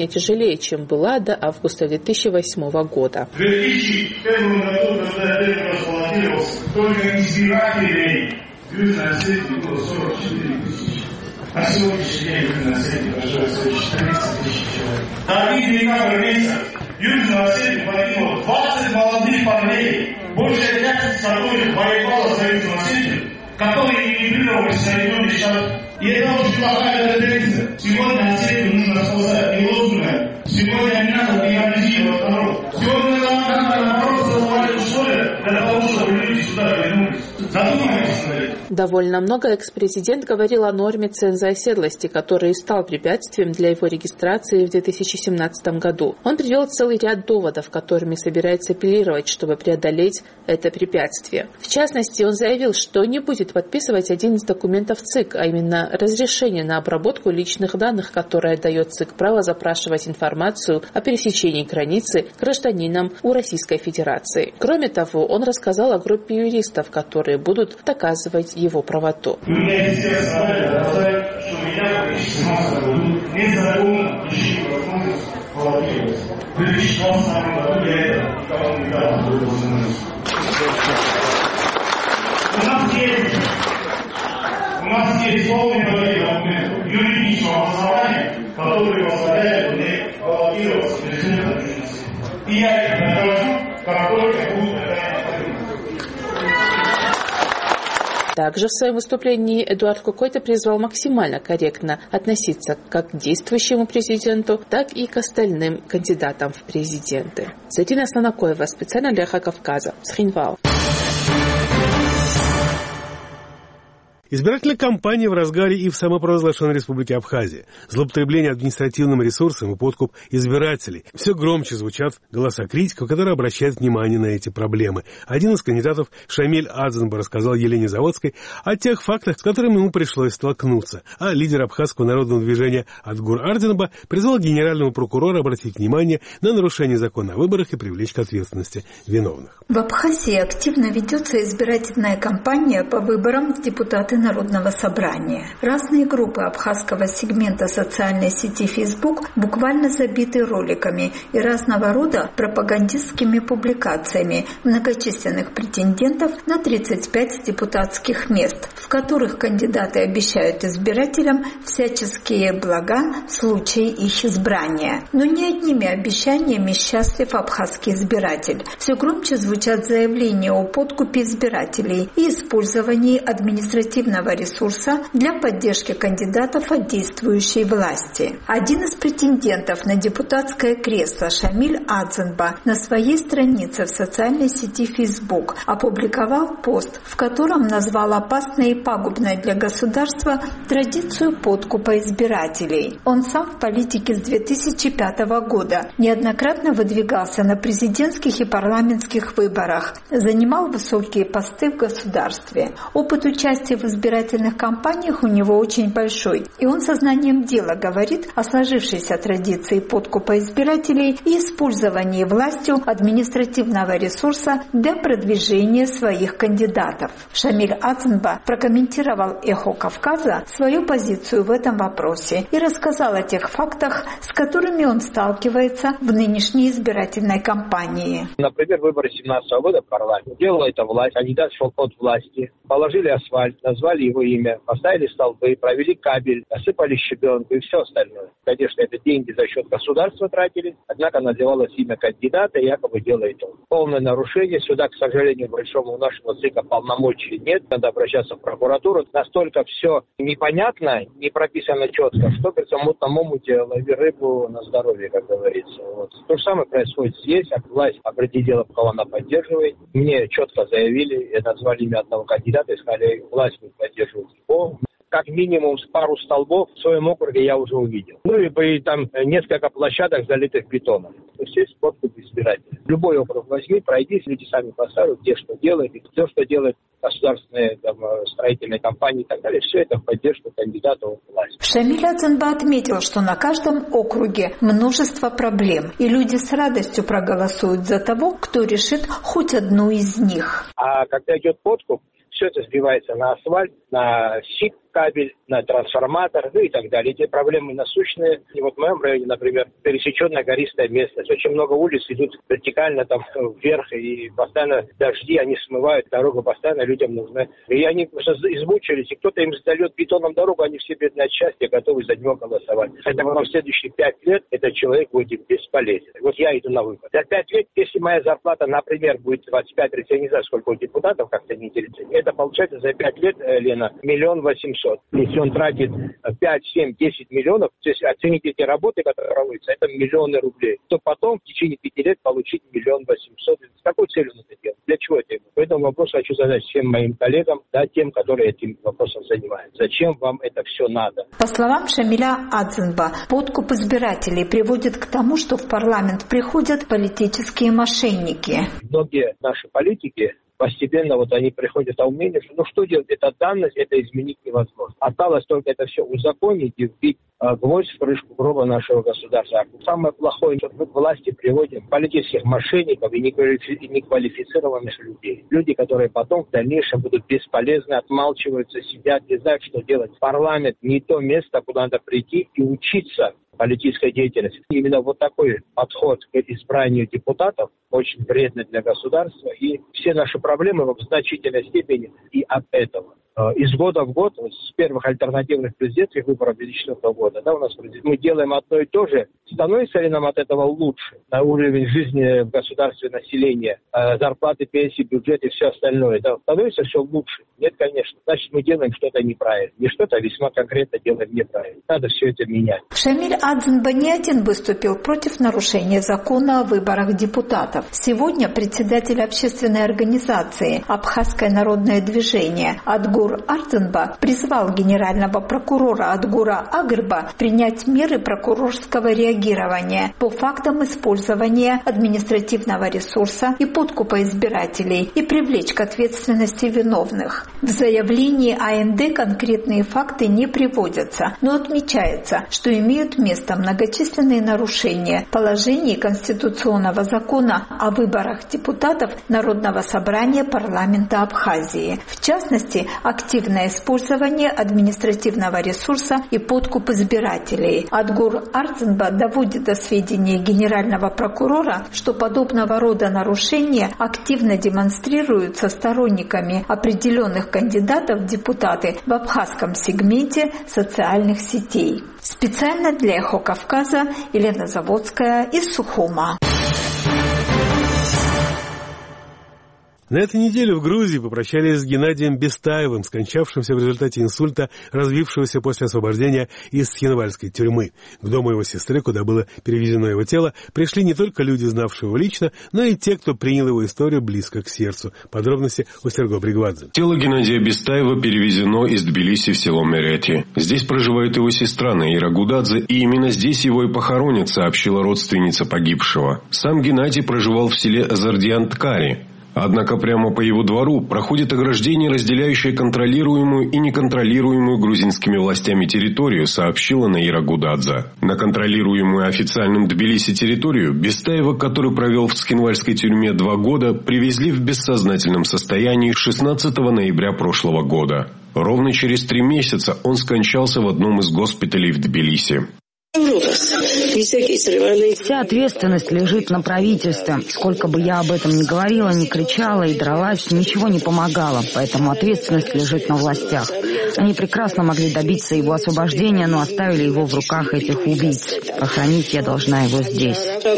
сегодня тяжелее, чем была до августа 2008 года. В 2001 году, когда я первый раз баллотировался, только избирателей в Южной Осетии было 44 тысячи. На сегодняшний день в Южной Осетии проживает 30 тысяч человек. На 1 декабрь месяц в Южной Осетии погибло 20 молодых парней, большая часть которых воевала за Южную Осетию, которые эмигрировали в Соединенные Штаты. И это очень плохая тенденция. Сегодня Осетию нужно спасать не лозунгами. Сегодня не надо демонизировать народ. Сегодня надо просто создавать условия для того, чтобы люди сюда вернулись. Задумайтесь над этим. Довольно много экс-президент говорил о норме ценза оседлости, который и стал препятствием для его регистрации в 2017 году. Он привел целый ряд доводов, которыми собирается апеллировать, чтобы преодолеть это препятствие. В частности, он заявил, что не будет подписывать один из документов ЦИК, а именно разрешение на обработку личных данных, которое дает ЦИК право запрашивать информацию о пересечении границы гражданинам у Российской Федерации. Кроме того, он рассказал о группе юристов, которые будут доказывать его правоту. У меня есть основания доказать, что меня в 2017 году незаконно лишили возможности баллотироваться. В 2020 году я это никому не дал. У нас есть полный документ юридического образования, который позволяет мне баллотироваться президентом Южности. И я это докажу, как только будет такая необходимость. Также в своем выступлении Эдуард Кокойто призвал максимально корректно относиться как к действующему президенту, так и к остальным кандидатам в президенты. Зарина Станакоева, специально для Эхо Кавказа, Схинвал. Избирательная кампания в разгаре и в самопровозглашенной республике Абхазия. Злоупотребление административным ресурсом и подкуп избирателей. Все громче звучат голоса критиков, которые обращают внимание на эти проблемы. Один из кандидатов, Шамиль Адзенба, рассказал Елене Заводской о тех фактах, с которыми ему пришлось столкнуться. А лидер абхазского народного движения Адгур Арденба призвал генерального прокурора обратить внимание на нарушение закона о выборах и привлечь к ответственности виновных. В Абхазии активно ведется избирательная кампания по выборам в депутаты Народного собрания. Разные группы абхазского сегмента социальной сети Facebook буквально забиты роликами и разного рода пропагандистскими публикациями многочисленных претендентов на 35 депутатских мест, в которых кандидаты обещают избирателям всяческие блага в случае их избрания. Но не одними обещаниями счастлив абхазский избиратель. Все громче звучат заявления о подкупе избирателей и использовании административного ресурса для поддержки кандидатов от действующей власти. Один из претендентов на депутатское кресло, Шамиль Адзенба, на своей странице в социальной сети Facebook опубликовал пост, в котором назвал опасной и пагубной для государства традицию подкупа избирателей. Он сам в политике с 2005 года неоднократно выдвигался на президентских и парламентских выборах, занимал высокие посты в государстве. Опыт участия в избирательных кампаниях у него очень большой, и он сознанием дела говорит о сложившейся традиции подкупа избирателей и использовании властью административного ресурса для продвижения своих кандидатов. Шамиль Адзенба прокомментировал «Эхо Кавказа» свою позицию в этом вопросе и рассказал о тех фактах, с которыми он сталкивается в нынешней избирательной кампании. Например, выборы 2017 года в парламент. Делала это власть, кандидат шел от власти, положили асфальт, назвали его имя, поставили столбы, провели кабель, осыпали щебенку и все остальное. Конечно, это деньги за счет государства тратили, однако называлось имя кандидата и якобы делает он. Полное нарушение. Сюда, к сожалению, большому нашего ЦИКа полномочий нет. Надо обращаться в прокуратуру. Настолько все непонятно, не прописано четко, что, говорится, мутному омуте лови рыбу на здоровье, как говорится. Вот. То же самое происходит здесь. Власть определила, кого она поддерживает. Мне четко заявили, назвали имя одного кандидата и сказали, власть будет поддерживать его. Как минимум с пару столбов в своем округе я уже увидел. Ну и там несколько площадок, залитых бетоном. То есть есть подкуп избирателей. Любой округ возьми, пройди, люди сами поставят, где что делают, и все, что делают государственные строительные компании и так далее, все это в поддержку кандидата в власть. Шамиль Адзенба отметил, что на каждом округе множество проблем, и люди с радостью проголосуют за того, кто решит хоть одну из них. А когда идет подкуп, все это сбивается на асфальт, на щит, кабель на трансформатор, ну и так далее. Эти проблемы насущные. И вот в моем районе, например, пересеченная гористая местность. Очень много улиц идут вертикально там вверх, и постоянно дожди, они смывают дорогу, постоянно людям нужны. И они просто измучились, и кто-то им сдает бетоном дорогу, они все бедные от счастья, готовы за него голосовать. Хотя потом в следующие 5 лет этот человек будет бесполезен. Вот я иду на выбор. За 5 лет, если моя зарплата, например, будет 25-30, я не знаю, сколько у депутатов, как-то не интересно. Это получается за 5 лет, Лена, 1 800 000. Если он тратит 5, 7, 10 миллионов, то есть оцените эти работы, которые проводятся, это миллионы рублей. То потом в течение 5 лет получить 1 800 000. С какой целью он это делает? Для чего это? Поэтому вопрос хочу задать всем моим коллегам, да, тем, которые этим вопросом занимаются. Зачем вам это все надо? По словам Шамиля Адзенба, подкуп избирателей приводит к тому, что в парламент приходят политические мошенники. Многие наши политики постепенно вот они приходят к мнению, что ну что делать, это данность, это изменить невозможно. Осталось только это все узаконить и вбить гвоздь в крышку гроба нашего государства. Самое плохое, что мы к власти приводим политических мошенников и неквалифицированных людей. Люди, которые потом в дальнейшем будут бесполезны, отмалчиваются, сидят, не знают, что делать. Парламент не то место, куда надо прийти и учиться политической деятельности. Именно вот такой подход к избранию депутатов очень вредный для государства. И все наши проблемы в значительной степени и от этого. Из года в год, с первых альтернативных президентских выборов 2004 года, да, у нас мы делаем одно и то же. Становится ли нам от этого лучше на уровень жизни в государстве населения, зарплаты, пенсии, бюджет и все остальное? Да, становится все лучше? Нет, конечно. Значит, мы делаем что-то неправильно. Не что-то, а весьма конкретно делаем неправильно. Надо все это менять. Шамиль Адзенба не один выступил против нарушения закона о выборах депутатов. Сегодня председатель общественной организации «Абхазское народное движение» Адгур Ардзенба призвал генерального прокурора Адгура Агырба принять меры прокурорского реагирования по фактам использования административного ресурса и подкупа избирателей и привлечь к ответственности виновных. В заявлении АНД конкретные факты не приводятся, но отмечается, что имеют место многочисленные нарушения положений Конституционного закона о выборах депутатов Народного собрания парламента Абхазии. В частности, активное использование административного ресурса и подкуп избирателей. Адгур Ардзенба доводит до сведения генерального прокурора, что подобного рода нарушения активно демонстрируются сторонниками определенных кандидатов в депутаты в абхазском сегменте социальных сетей. Специально для «Эхо Кавказа» Елена Заводская из Сухума. На этой неделе в Грузии попрощались с Геннадием Бестаевым, скончавшимся в результате инсульта, развившегося после освобождения из Цхинвальской тюрьмы. К дому его сестры, куда было перевезено его тело, пришли не только люди, знавшие его лично, но и те, кто принял его историю близко к сердцу. Подробности у Серго Бригвадзе. Тело Геннадия Бестаева перевезено из Тбилиси в село Мерети. Здесь проживает его сестра Наира Гудадзе, и именно здесь его и похоронят, сообщила родственница погибшего. Сам Геннадий проживал в селе Азардиан-Ткари. Однако прямо по его двору проходит ограждение, разделяющее контролируемую и неконтролируемую грузинскими властями территорию, сообщила Наира Гудадзе. На контролируемую официальным Тбилиси территорию Бестаева, который провел в Цхинвальской тюрьме 2 года, привезли в бессознательном состоянии 16 ноября прошлого года. Ровно через 3 месяца он скончался в одном из госпиталей в Тбилиси. Вся ответственность лежит на правительстве. Сколько бы я об этом ни говорила, ни кричала и дралась, ничего не помогало. Поэтому ответственность лежит на властях. Они прекрасно могли добиться его освобождения, но оставили его в руках этих убийц. Похоронить я должна его здесь.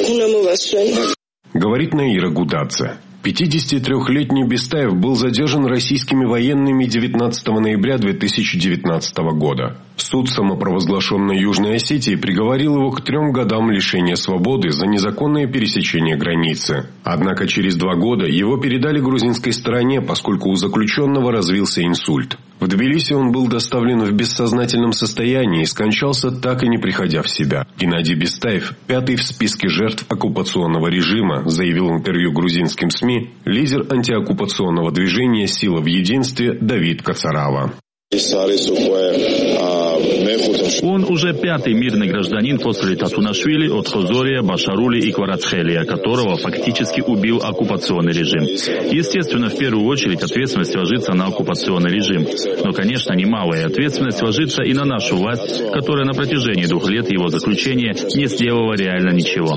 Говорит Наира Гудадзе. 53-летний Бестаев был задержан российскими военными 19 ноября 2019 года. Суд самопровозглашенной Южной Осетии приговорил его к 3 годам лишения свободы за незаконное пересечение границы. Однако через 2 года его передали грузинской стороне, поскольку у заключенного развился инсульт. В Тбилиси он был доставлен в бессознательном состоянии и скончался, так и не приходя в себя. Геннадий Бестаев, 5-й в списке жертв оккупационного режима, заявил в интервью грузинским СМИ лидер антиоккупационного движения «Сила в единстве» Давид Кацарава. Он уже 5-й мирный гражданин после Татунашвили, Отхозория, Башарули и Кварацхелия, которого фактически убил оккупационный режим. Естественно, в первую очередь ответственность ложится на оккупационный режим. Но, конечно, немалая ответственность ложится и на нашу власть, которая на протяжении 2 лет его заключения не сделала реально ничего.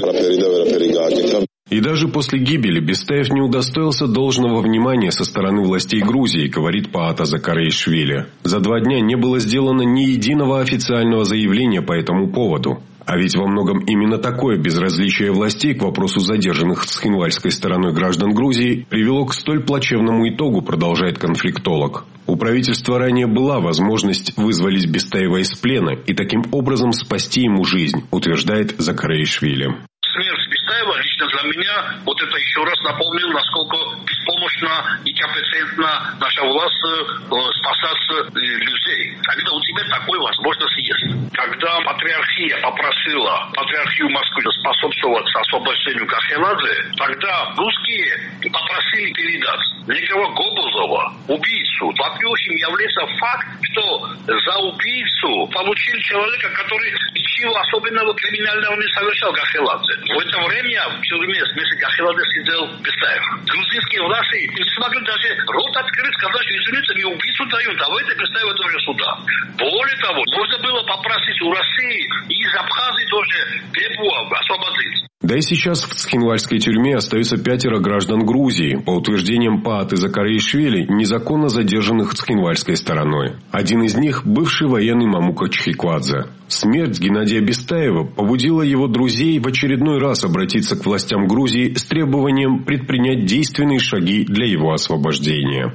И даже после гибели Бестаев не удостоился должного внимания со стороны властей Грузии, говорит Паата Закараишвили. За 2 дня не было сделано ни единого официального заявления по этому поводу. А ведь во многом именно такое безразличие властей к вопросу задержанных цхинвальской стороной граждан Грузии привело к столь плачевному итогу, продолжает конфликтолог. У правительства ранее была возможность вызволить Бестаева из плена и таким образом спасти ему жизнь, утверждает Закараишвили. Смерть Бестаева лично для меня вот это еще раз напомнил, насколько беспомощна и компетентна наша власть спасать людей. Когда у тебя такой возможность есть. Когда патриархия попросила патриархию Москвы способствовать освобождению Кахеладзе, тогда русские попросили передать некого Гобузова, убийцу. Во-первых, является факт, что за убийцу получили человека, который ничего особенного криминального не совершал Кахеладзе. В это время в тюрьме вместе Кахеладзе сидел Бестаев. Грузинские власти не смогли даже рот открыть, сказать, что извините, мне убийцу дают, давайте Бестаева тоже сюда. Более того, можно было попросить у России и из Абхазии тоже Пепуа освободить. Да и сейчас в Цхинвальской тюрьме остаются 5 граждан Грузии, по утверждениям Пааты Закараишвили, незаконно задержанных Цхинвальской стороной. Один из них – бывший военный Мамука Чхиквадзе. Смерть Геннадия Бестаева побудила его друзей в очередной раз обратиться к властям Грузии с требованием предпринять действенные шаги для его освобождения.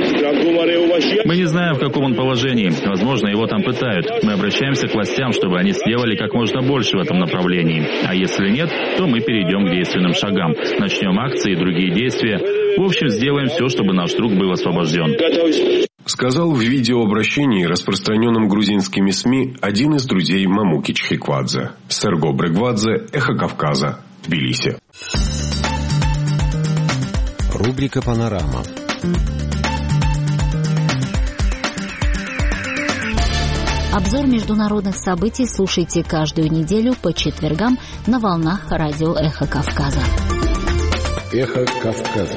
Мы не знаем, в каком он положении. Возможно, его там пытают. Мы обращаемся к властям, чтобы они сделали как можно больше в этом направлении. А если нет, то мы перейдем к действенным шагам. Начнем акции и другие действия. В общем, сделаем все, чтобы наш друг был освобожден. Сказал в видеообращении, распространенном грузинскими СМИ, один из друзей Мамуки Чхиквадзе. Серго Брегвадзе, Эхо Кавказа, Тбилиси. Рубрика «Панорама». Обзор международных событий слушайте каждую неделю по четвергам на волнах радио «Эхо Кавказа». «Эхо Кавказа».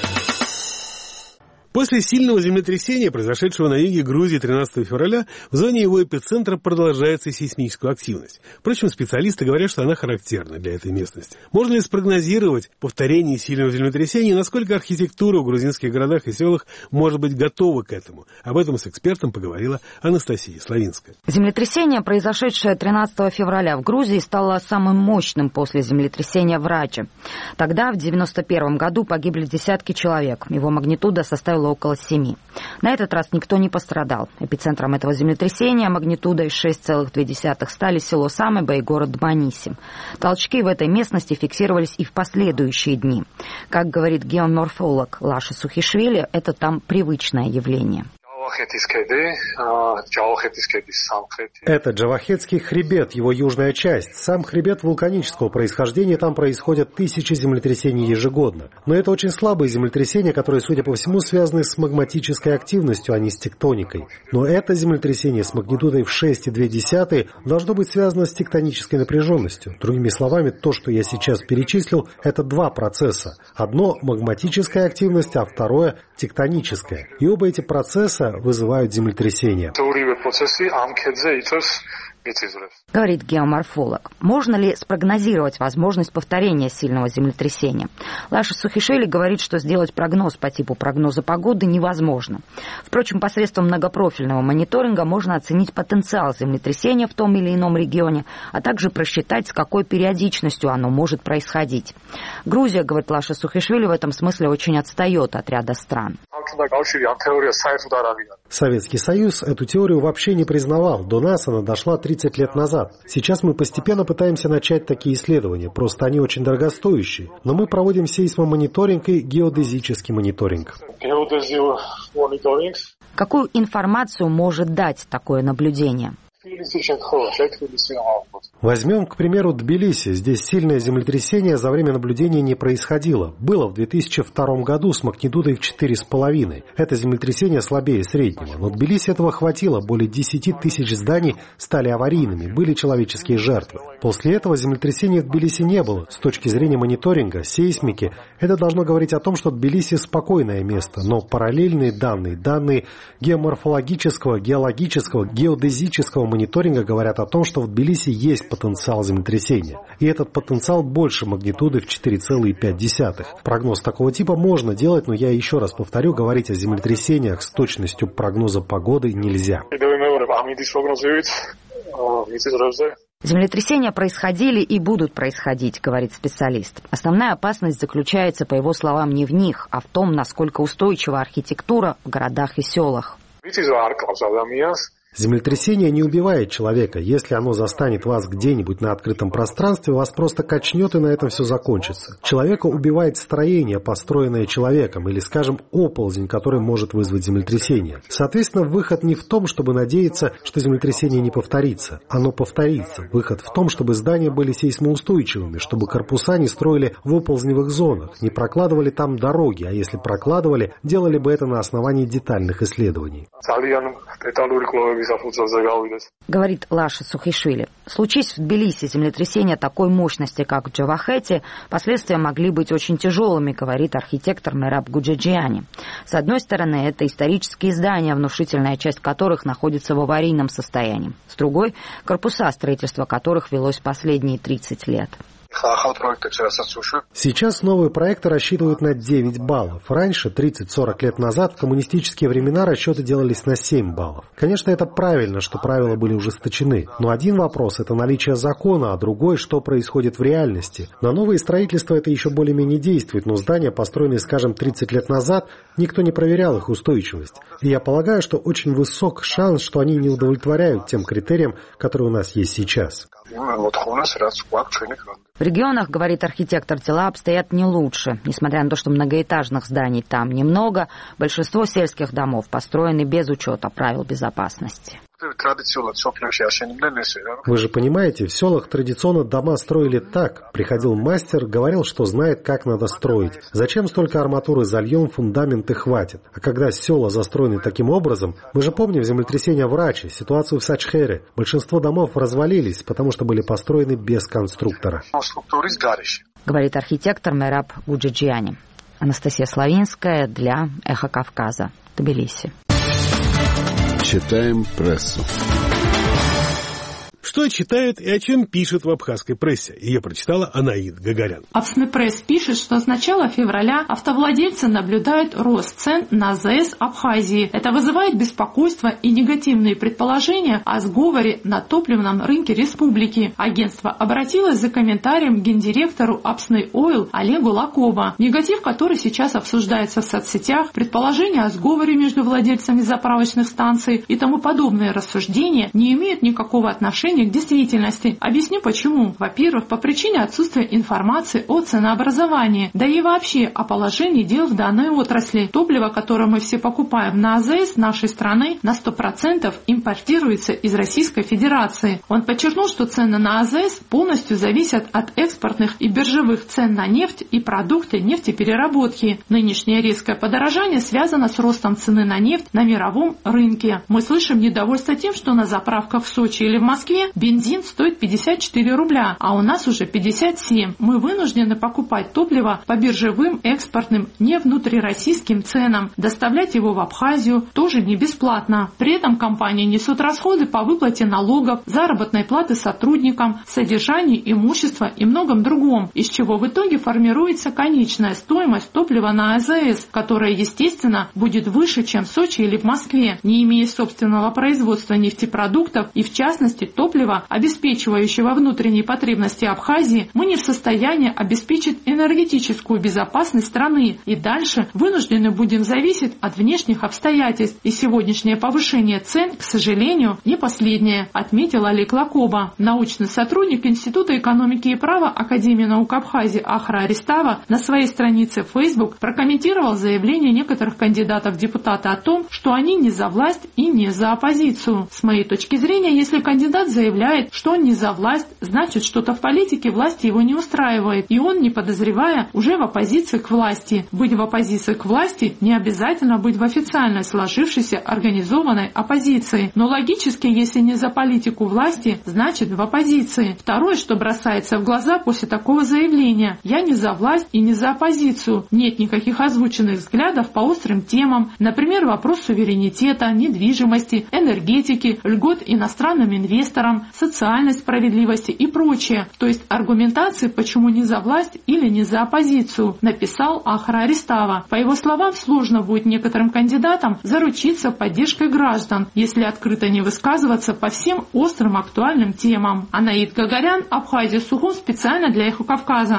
После сильного землетрясения, произошедшего на юге Грузии 13 февраля, в зоне его эпицентра продолжается сейсмическая активность. Впрочем, специалисты говорят, что она характерна для этой местности. Можно ли спрогнозировать повторение сильного землетрясения, насколько архитектура в грузинских городах и селах может быть готова к этому? Об этом с экспертом поговорила Анастасия Славинская. Землетрясение, произошедшее 13 февраля в Грузии, стало самым мощным после землетрясения в Раче. Тогда, в 1991 году, погибли десятки человек. Его магнитуда составила около 7. На этот раз никто не пострадал. Эпицентром этого землетрясения магнитудой 6,2 стали село Самеба и город Дманиси. Толчки в этой местности фиксировались и в последующие дни. Как говорит геоморфолог Лаша Сухишвили, это там привычное явление. Это Джавахетский хребет, его южная часть. Сам хребет вулканического происхождения, там происходят тысячи землетрясений ежегодно. Но это очень слабые землетрясения, которые, судя по всему, связаны с магматической активностью, а не с тектоникой. Но это землетрясение с магнитудой в 6,2 должно быть связано с тектонической напряженностью. Другими словами, то, что я сейчас перечислил, это 2 процесса. Одно – магматическая активность, а второе – тектоническая. И оба эти процесса вызывают землетрясения. Говорит геоморфолог. Можно ли спрогнозировать возможность повторения сильного землетрясения? Лаша Сухишвили говорит, что сделать прогноз по типу прогноза погоды невозможно. Впрочем, посредством многопрофильного мониторинга можно оценить потенциал землетрясения в том или ином регионе, а также просчитать, с какой периодичностью оно может происходить. Грузия, говорит Лаша Сухишвили, в этом смысле очень отстает от ряда стран. Советский Союз эту теорию вообще не признавал. До нас она дошла 30 лет назад. Сейчас мы постепенно пытаемся начать такие исследования. Просто они очень дорогостоящие. Но мы проводим сейсмомониторинг и геодезический мониторинг. Какую информацию может дать такое наблюдение? Возьмем, к примеру, Тбилиси. Здесь сильное землетрясение за время наблюдения не происходило. Было в 2002 году с магнитудой в 4,5. Это землетрясение слабее среднего. Но Тбилиси этого хватило. Более 10 тысяч зданий стали аварийными. Были человеческие жертвы. После этого землетрясения в Тбилиси не было. С точки зрения мониторинга, сейсмики, это должно говорить о том, что Тбилиси спокойное место. Но параллельные данные геоморфологического, геологического, геодезического мониторинга говорят о том, что в Тбилиси есть потенциал землетрясения. И этот потенциал больше магнитуды в 4,5. Прогноз такого типа можно делать, но я еще раз повторю, говорить о землетрясениях с точностью прогноза погоды нельзя. Землетрясения происходили и будут происходить, говорит специалист. Основная опасность заключается, по его словам, не в них, а в том, насколько устойчива архитектура в городах и селах. Землетрясение не убивает человека. Если оно застанет вас где-нибудь на открытом пространстве, вас просто качнет, и на этом все закончится. Человека убивает строение, построенное человеком, или, скажем, оползень, который может вызвать землетрясение. Соответственно, выход не в том, чтобы надеяться, что землетрясение не повторится. Оно повторится. Выход в том, чтобы здания были сейсмоустойчивыми, чтобы корпуса не строили в оползневых зонах, не прокладывали там дороги, а если прокладывали, делали бы это на основании детальных исследований. Говорит Лаша Сухишвили. Случись в Тбилиси землетрясение такой мощности, как в Джавахете, последствия могли быть очень тяжелыми, говорит архитектор Мераб Гуджаджиани. С одной стороны, это исторические здания, внушительная часть которых находится в аварийном состоянии. С другой, корпуса, строительство которых велось последние 30 лет. Сейчас новые проекты рассчитывают на 9 баллов. Раньше, 30-40 лет назад, в коммунистические времена расчеты делались на 7 баллов. Конечно, это правильно, что правила были ужесточены. Но один вопрос – это наличие закона, а другой – что происходит в реальности. На новые строительства это еще более-менее действует, но здания, построенные, скажем, 30 лет назад, никто не проверял их устойчивость. И я полагаю, что очень высок шанс, что они не удовлетворяют тем критериям, которые у нас есть сейчас. В регионах, говорит архитектор, дела обстоят не лучше. Несмотря на то, что многоэтажных зданий там немного, большинство сельских домов построены без учета правил безопасности. Вы же понимаете, в селах традиционно дома строили так. Приходил мастер, говорил, что знает, как надо строить. Зачем столько арматуры зальем, фундамент и хватит. А когда села застроены таким образом, мы же помним землетрясение в Раче, ситуацию в Сачхере. Большинство домов развалились, потому что были построены без конструктора. Говорит архитектор Мераб Гуджаджиани. Анастасия Славинская для «Эхо Кавказа», Тбилиси. Читаем прессу. Что читают и о чем пишут в абхазской прессе? Ее прочитала Анаид Гагарян. Абсны пресс пишет, что с начала февраля автовладельцы наблюдают рост цен на АЗС Абхазии. Это вызывает беспокойство и негативные предположения о сговоре на топливном рынке республики. Агентство обратилось за комментарием к гендиректору Абсны Ойл Олегу Лакоба. Негатив, который сейчас обсуждается в соцсетях, предположения о сговоре между владельцами заправочных станций и тому подобные рассуждения не имеют никакого отношения к действительности. Объясню почему. Во-первых, по причине отсутствия информации о ценообразовании, да и вообще о положении дел в данной отрасли. Топливо, которое мы все покупаем на АЗС нашей страны, на 100% импортируется из Российской Федерации. Он подчеркнул, что цены на АЗС полностью зависят от экспортных и биржевых цен на нефть и продукты нефтепереработки. Нынешнее резкое подорожание связано с ростом цены на нефть на мировом рынке. Мы слышим недовольство тем, что на заправках в Сочи или в Москве бензин стоит 54 рубля, а у нас уже 57. Мы вынуждены покупать топливо по биржевым, экспортным, не внутрироссийским ценам. Доставлять его в Абхазию тоже не бесплатно. При этом компании несут расходы по выплате налогов, заработной платы сотрудникам, содержанию имущества и многом другом, из чего в итоге формируется конечная стоимость топлива на АЗС, которая, естественно, будет выше, чем в Сочи или в Москве, не имея собственного производства нефтепродуктов и, в частности, топлива топлива, обеспечивающего внутренние потребности Абхазии, мы не в состоянии обеспечить энергетическую безопасность страны и дальше вынуждены будем зависеть от внешних обстоятельств. И сегодняшнее повышение цен, к сожалению, не последнее, отметил Олег Лакоба. Научный сотрудник Института экономики и права Академии наук Абхазии Ахра Аристава на своей странице в Facebook прокомментировал заявление некоторых кандидатов в депутаты о том, что они не за власть и не за оппозицию. С моей точки зрения, если кандидат заявляет, что он не за власть, значит, что-то в политике власти его не устраивает, и он, не подозревая, уже в оппозиции к власти. Быть в оппозиции к власти не обязательно быть в официально сложившейся организованной оппозиции. Но логически, если не за политику власти, значит в оппозиции. Второе, что бросается в глаза после такого заявления: я не за власть и не за оппозицию. Нет никаких озвученных взглядов по острым темам, например, вопрос суверенитета, недвижимости, энергетики, льгот иностранным инвесторам, социальной справедливости и прочее. То есть аргументации, почему не за власть или не за оппозицию, написал Ахра Аристава. По его словам, сложно будет некоторым кандидатам заручиться поддержкой граждан, если открыто не высказываться по всем острым актуальным темам. Анаид Гагарян, Абхазия, Сухум, специально для Эхо Кавказа.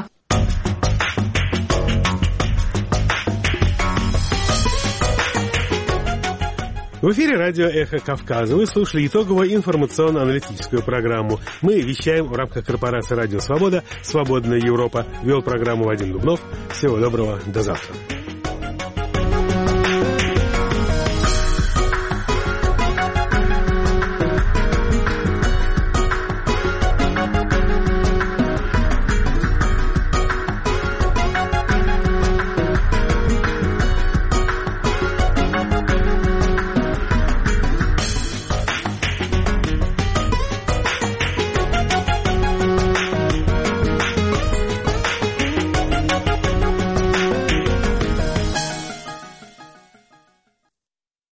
В эфире радио «Эхо Кавказа». Вы слушали итоговую информационно-аналитическую программу. Мы вещаем в рамках корпорации «Радио Свобода», «Свободная Европа». Вел программу Вадим Дубнов. Всего доброго, до завтра.